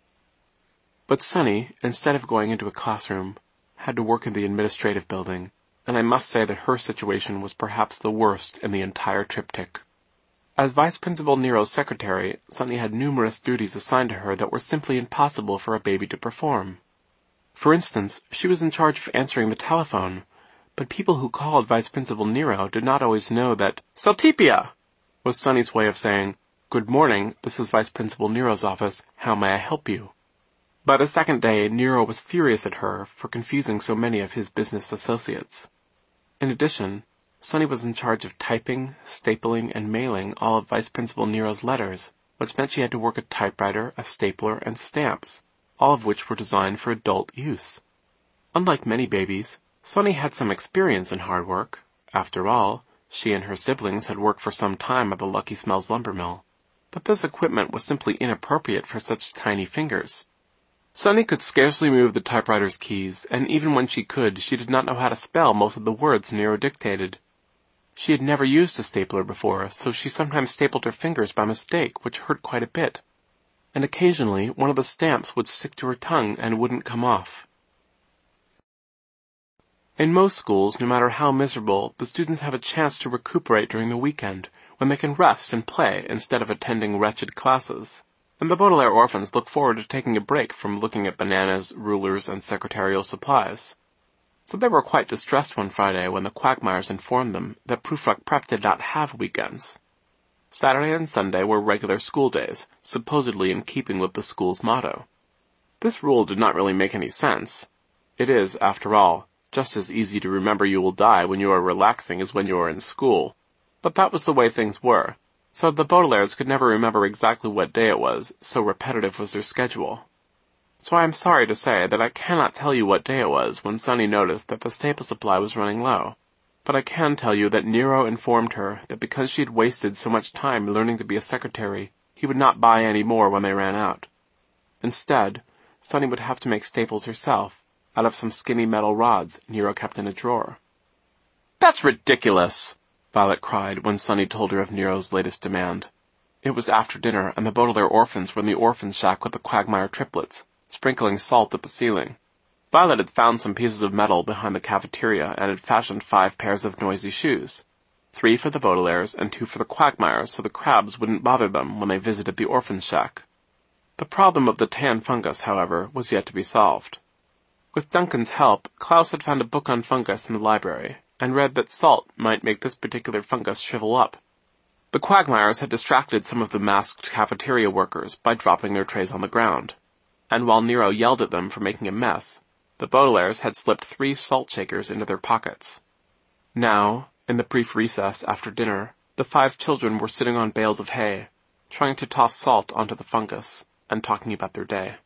But Sunny, instead of going into a classroom, had to work in the administrative building, and I must say that her situation was perhaps the worst in the entire triptych. As Vice Principal Nero's secretary, Sunny had numerous duties assigned to her that were simply impossible for a baby to perform. For instance, she was in charge of answering the telephone, but people who called Vice Principal Nero did not always know that Celtipia was Sunny's way of saying, "Good morning, this is Vice Principal Nero's office, how may I help you?" By the second day, Nero was furious at her for confusing so many of his business associates. In addition, Sunny was in charge of typing, stapling, and mailing all of Vice Principal Nero's letters, which meant she had to work a typewriter, a stapler, and stamps, all of which were designed for adult use. Unlike many babies, Sunny had some experience in hard work. After all, she and her siblings had worked for some time at the Lucky Smells lumber mill. But this equipment was simply inappropriate for such tiny fingers. Sunny could scarcely move the typewriter's keys, and even when she could, she did not know how to spell most of the words Nero dictated. She had never used a stapler before, so she sometimes stapled her fingers by mistake, which hurt quite a bit. And occasionally, one of the stamps would stick to her tongue and wouldn't come off. In most schools, no matter how miserable, the students have a chance to recuperate during the weekend, when they can rest and play instead of attending wretched classes. And the Baudelaire orphans look forward to taking a break from looking at bananas, rulers, and secretarial supplies. So they were quite distressed one Friday when the Quagmires informed them that Prufrock Prep did not have weekends. Saturday and Sunday were regular school days, supposedly in keeping with the school's motto. This rule did not really make any sense. It is, after all, just as easy to remember you will die when you are relaxing as when you are in school. But that was the way things were, so the Baudelaires could never remember exactly what day it was, so repetitive was their schedule. So I am sorry to say that I cannot tell you what day it was when Sunny noticed that the staple supply was running low. But I can tell you that Nero informed her that because she had wasted so much time learning to be a secretary, he would not buy any more when they ran out. Instead, Sunny would have to make staples herself, out of some skinny metal rods Nero kept in a drawer. "That's ridiculous!" Violet cried when Sunny told her of Nero's latest demand. It was after dinner, and the Baudelaire orphans were in the orphan shack with the Quagmire triplets, sprinkling salt at the ceiling. Violet had found some pieces of metal behind the cafeteria and had fashioned 5 pairs of noisy shoes. 3 for the Baudelaires and 2 for the Quagmires so the crabs wouldn't bother them when they visited the orphan's shack. The problem of the tan fungus, however, was yet to be solved. With Duncan's help, Klaus had found a book on fungus in the library, and read that salt might make this particular fungus shrivel up. The Quagmires had distracted some of the masked cafeteria workers by dropping their trays on the ground, and while Nero yelled at them for making a mess, the Baudelaires had slipped 3 salt shakers into their pockets. Now, in the brief recess after dinner, the 5 children were sitting on bales of hay, trying to toss salt onto the fungus, and talking about their day.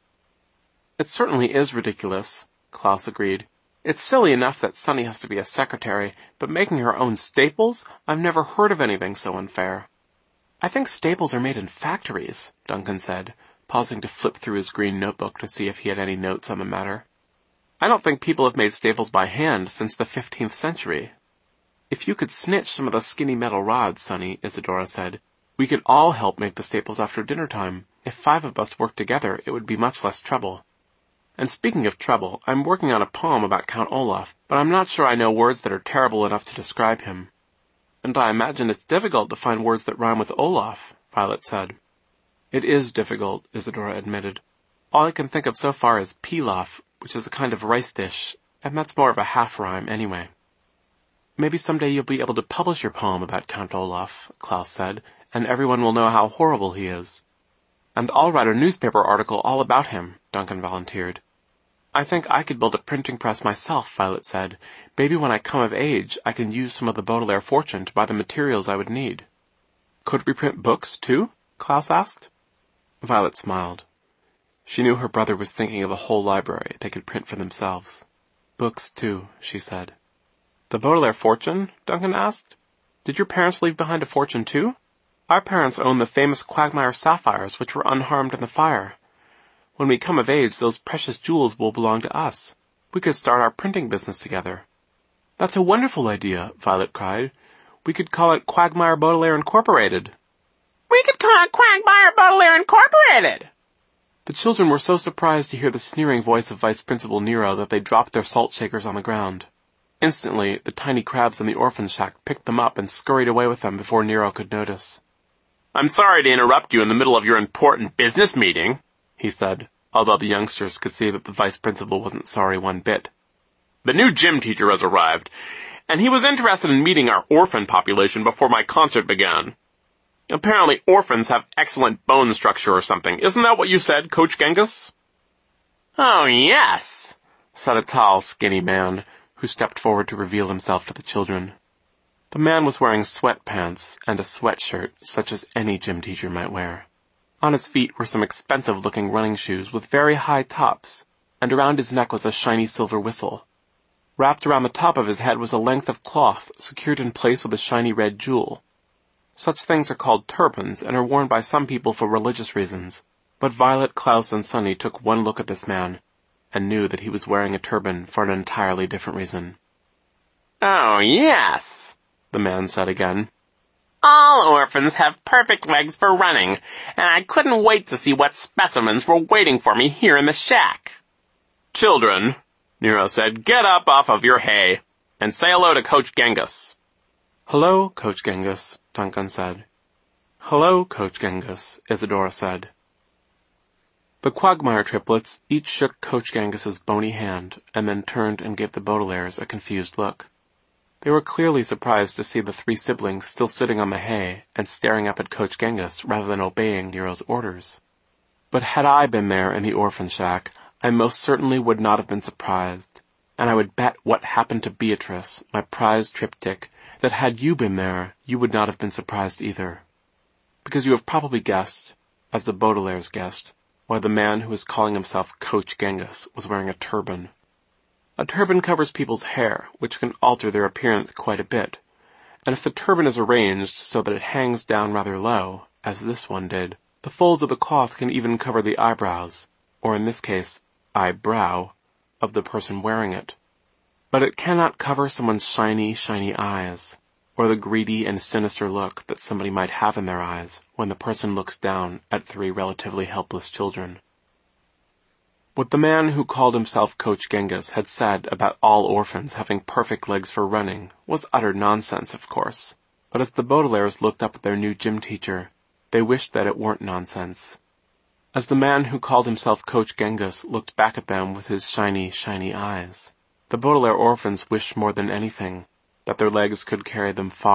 "It certainly is ridiculous," Klaus agreed. "It's silly enough that Sunny has to be a secretary, but making her own staples? I've never heard of anything so unfair." "I think staples are made in factories," Duncan said, pausing to flip through his green notebook to see if he had any notes on the matter. "I don't think people have made staples by hand since the 15th century. "If you could snitch some of the skinny metal rods, Sunny," Isadora said, "we could all help make the staples after dinner time. If 5 of us worked together, it would be much less trouble. And speaking of trouble, I'm working on a poem about Count Olaf, but I'm not sure I know words that are terrible enough to describe him." "And I imagine it's difficult to find words that rhyme with Olaf," Violet said. "It is difficult," Isadora admitted. "All I can think of so far is pilaf, which is a kind of rice dish, and that's more of a half-rhyme anyway." "Maybe someday you'll be able to publish your poem about Count Olaf," Klaus said, "and everyone will know how horrible he is." "And I'll write a newspaper article all about him," Duncan volunteered. "I think I could build a printing press myself," Violet said. "Maybe when I come of age, I can use some of the Baudelaire fortune to buy the materials I would need." "Could we print books, too?" Klaus asked. Violet smiled. She knew her brother was thinking of a whole library they could print for themselves. "Books, too," she said. "The Baudelaire fortune?" Duncan asked. "Did your parents leave behind a fortune, too? Our parents owned the famous Quagmire sapphires, which were unharmed in the fire. When we come of age, those precious jewels will belong to us. We could start our printing business together." "That's a wonderful idea," Violet cried. "We could call it Quagmire Baudelaire Incorporated." "We could call it Quagmire Baudelaire Incorporated." The children were so surprised to hear the sneering voice of Vice Principal Nero that they dropped their salt shakers on the ground. Instantly, the tiny crabs in the orphan shack picked them up and scurried away with them before Nero could notice. "I'm sorry to interrupt you in the middle of your important business meeting," he said, although the youngsters could see that the vice principal wasn't sorry one bit. "The new gym teacher has arrived, and he was interested in meeting our orphan population before my concert began. Apparently orphans have excellent bone structure or something. Isn't that what you said, Coach Genghis?" "Oh, yes," said a tall, skinny man, who stepped forward to reveal himself to the children. The man was wearing sweatpants and a sweatshirt such as any gym teacher might wear. On his feet were some expensive-looking running shoes with very high tops, and around his neck was a shiny silver whistle. Wrapped around the top of his head was a length of cloth secured in place with a shiny red jewel. Such things are called turbans and are worn by some people for religious reasons, but Violet, Klaus, and Sunny took one look at this man and knew that he was wearing a turban for an entirely different reason. "Oh, yes," the man said again. "All orphans have perfect legs for running, and I couldn't wait to see what specimens were waiting for me here in the shack." "Children," Nero said, "get up off of your hay and say hello to Coach Genghis." "Hello, Coach Genghis," Duncan said. "Hello, Coach Genghis," Isadora said. The Quagmire triplets each shook Coach Genghis's bony hand and then turned and gave the Baudelaires a confused look. They were clearly surprised to see the 3 siblings still sitting on the hay and staring up at Coach Genghis rather than obeying Nero's orders. But had I been there in the orphan shack, I most certainly would not have been surprised, and I would bet what happened to Beatrice, my prized triptych, that had you been there, you would not have been surprised either. Because you have probably guessed, as the Baudelaires guessed, why the man who was calling himself Coach Genghis was wearing a turban. A turban covers people's hair, which can alter their appearance quite a bit, and if the turban is arranged so that it hangs down rather low, as this one did, the folds of the cloth can even cover the eyebrows, or in this case, eyebrow, of the person wearing it. But it cannot cover someone's shiny, shiny eyes, or the greedy and sinister look that somebody might have in their eyes when the person looks down at 3 relatively helpless children. What the man who called himself Coach Genghis had said about all orphans having perfect legs for running was utter nonsense, of course. But as the Baudelaires looked up at their new gym teacher, they wished that it weren't nonsense. As the man who called himself Coach Genghis looked back at them with his shiny, shiny eyes, the Baudelaire orphans wished more than anything that their legs could carry them far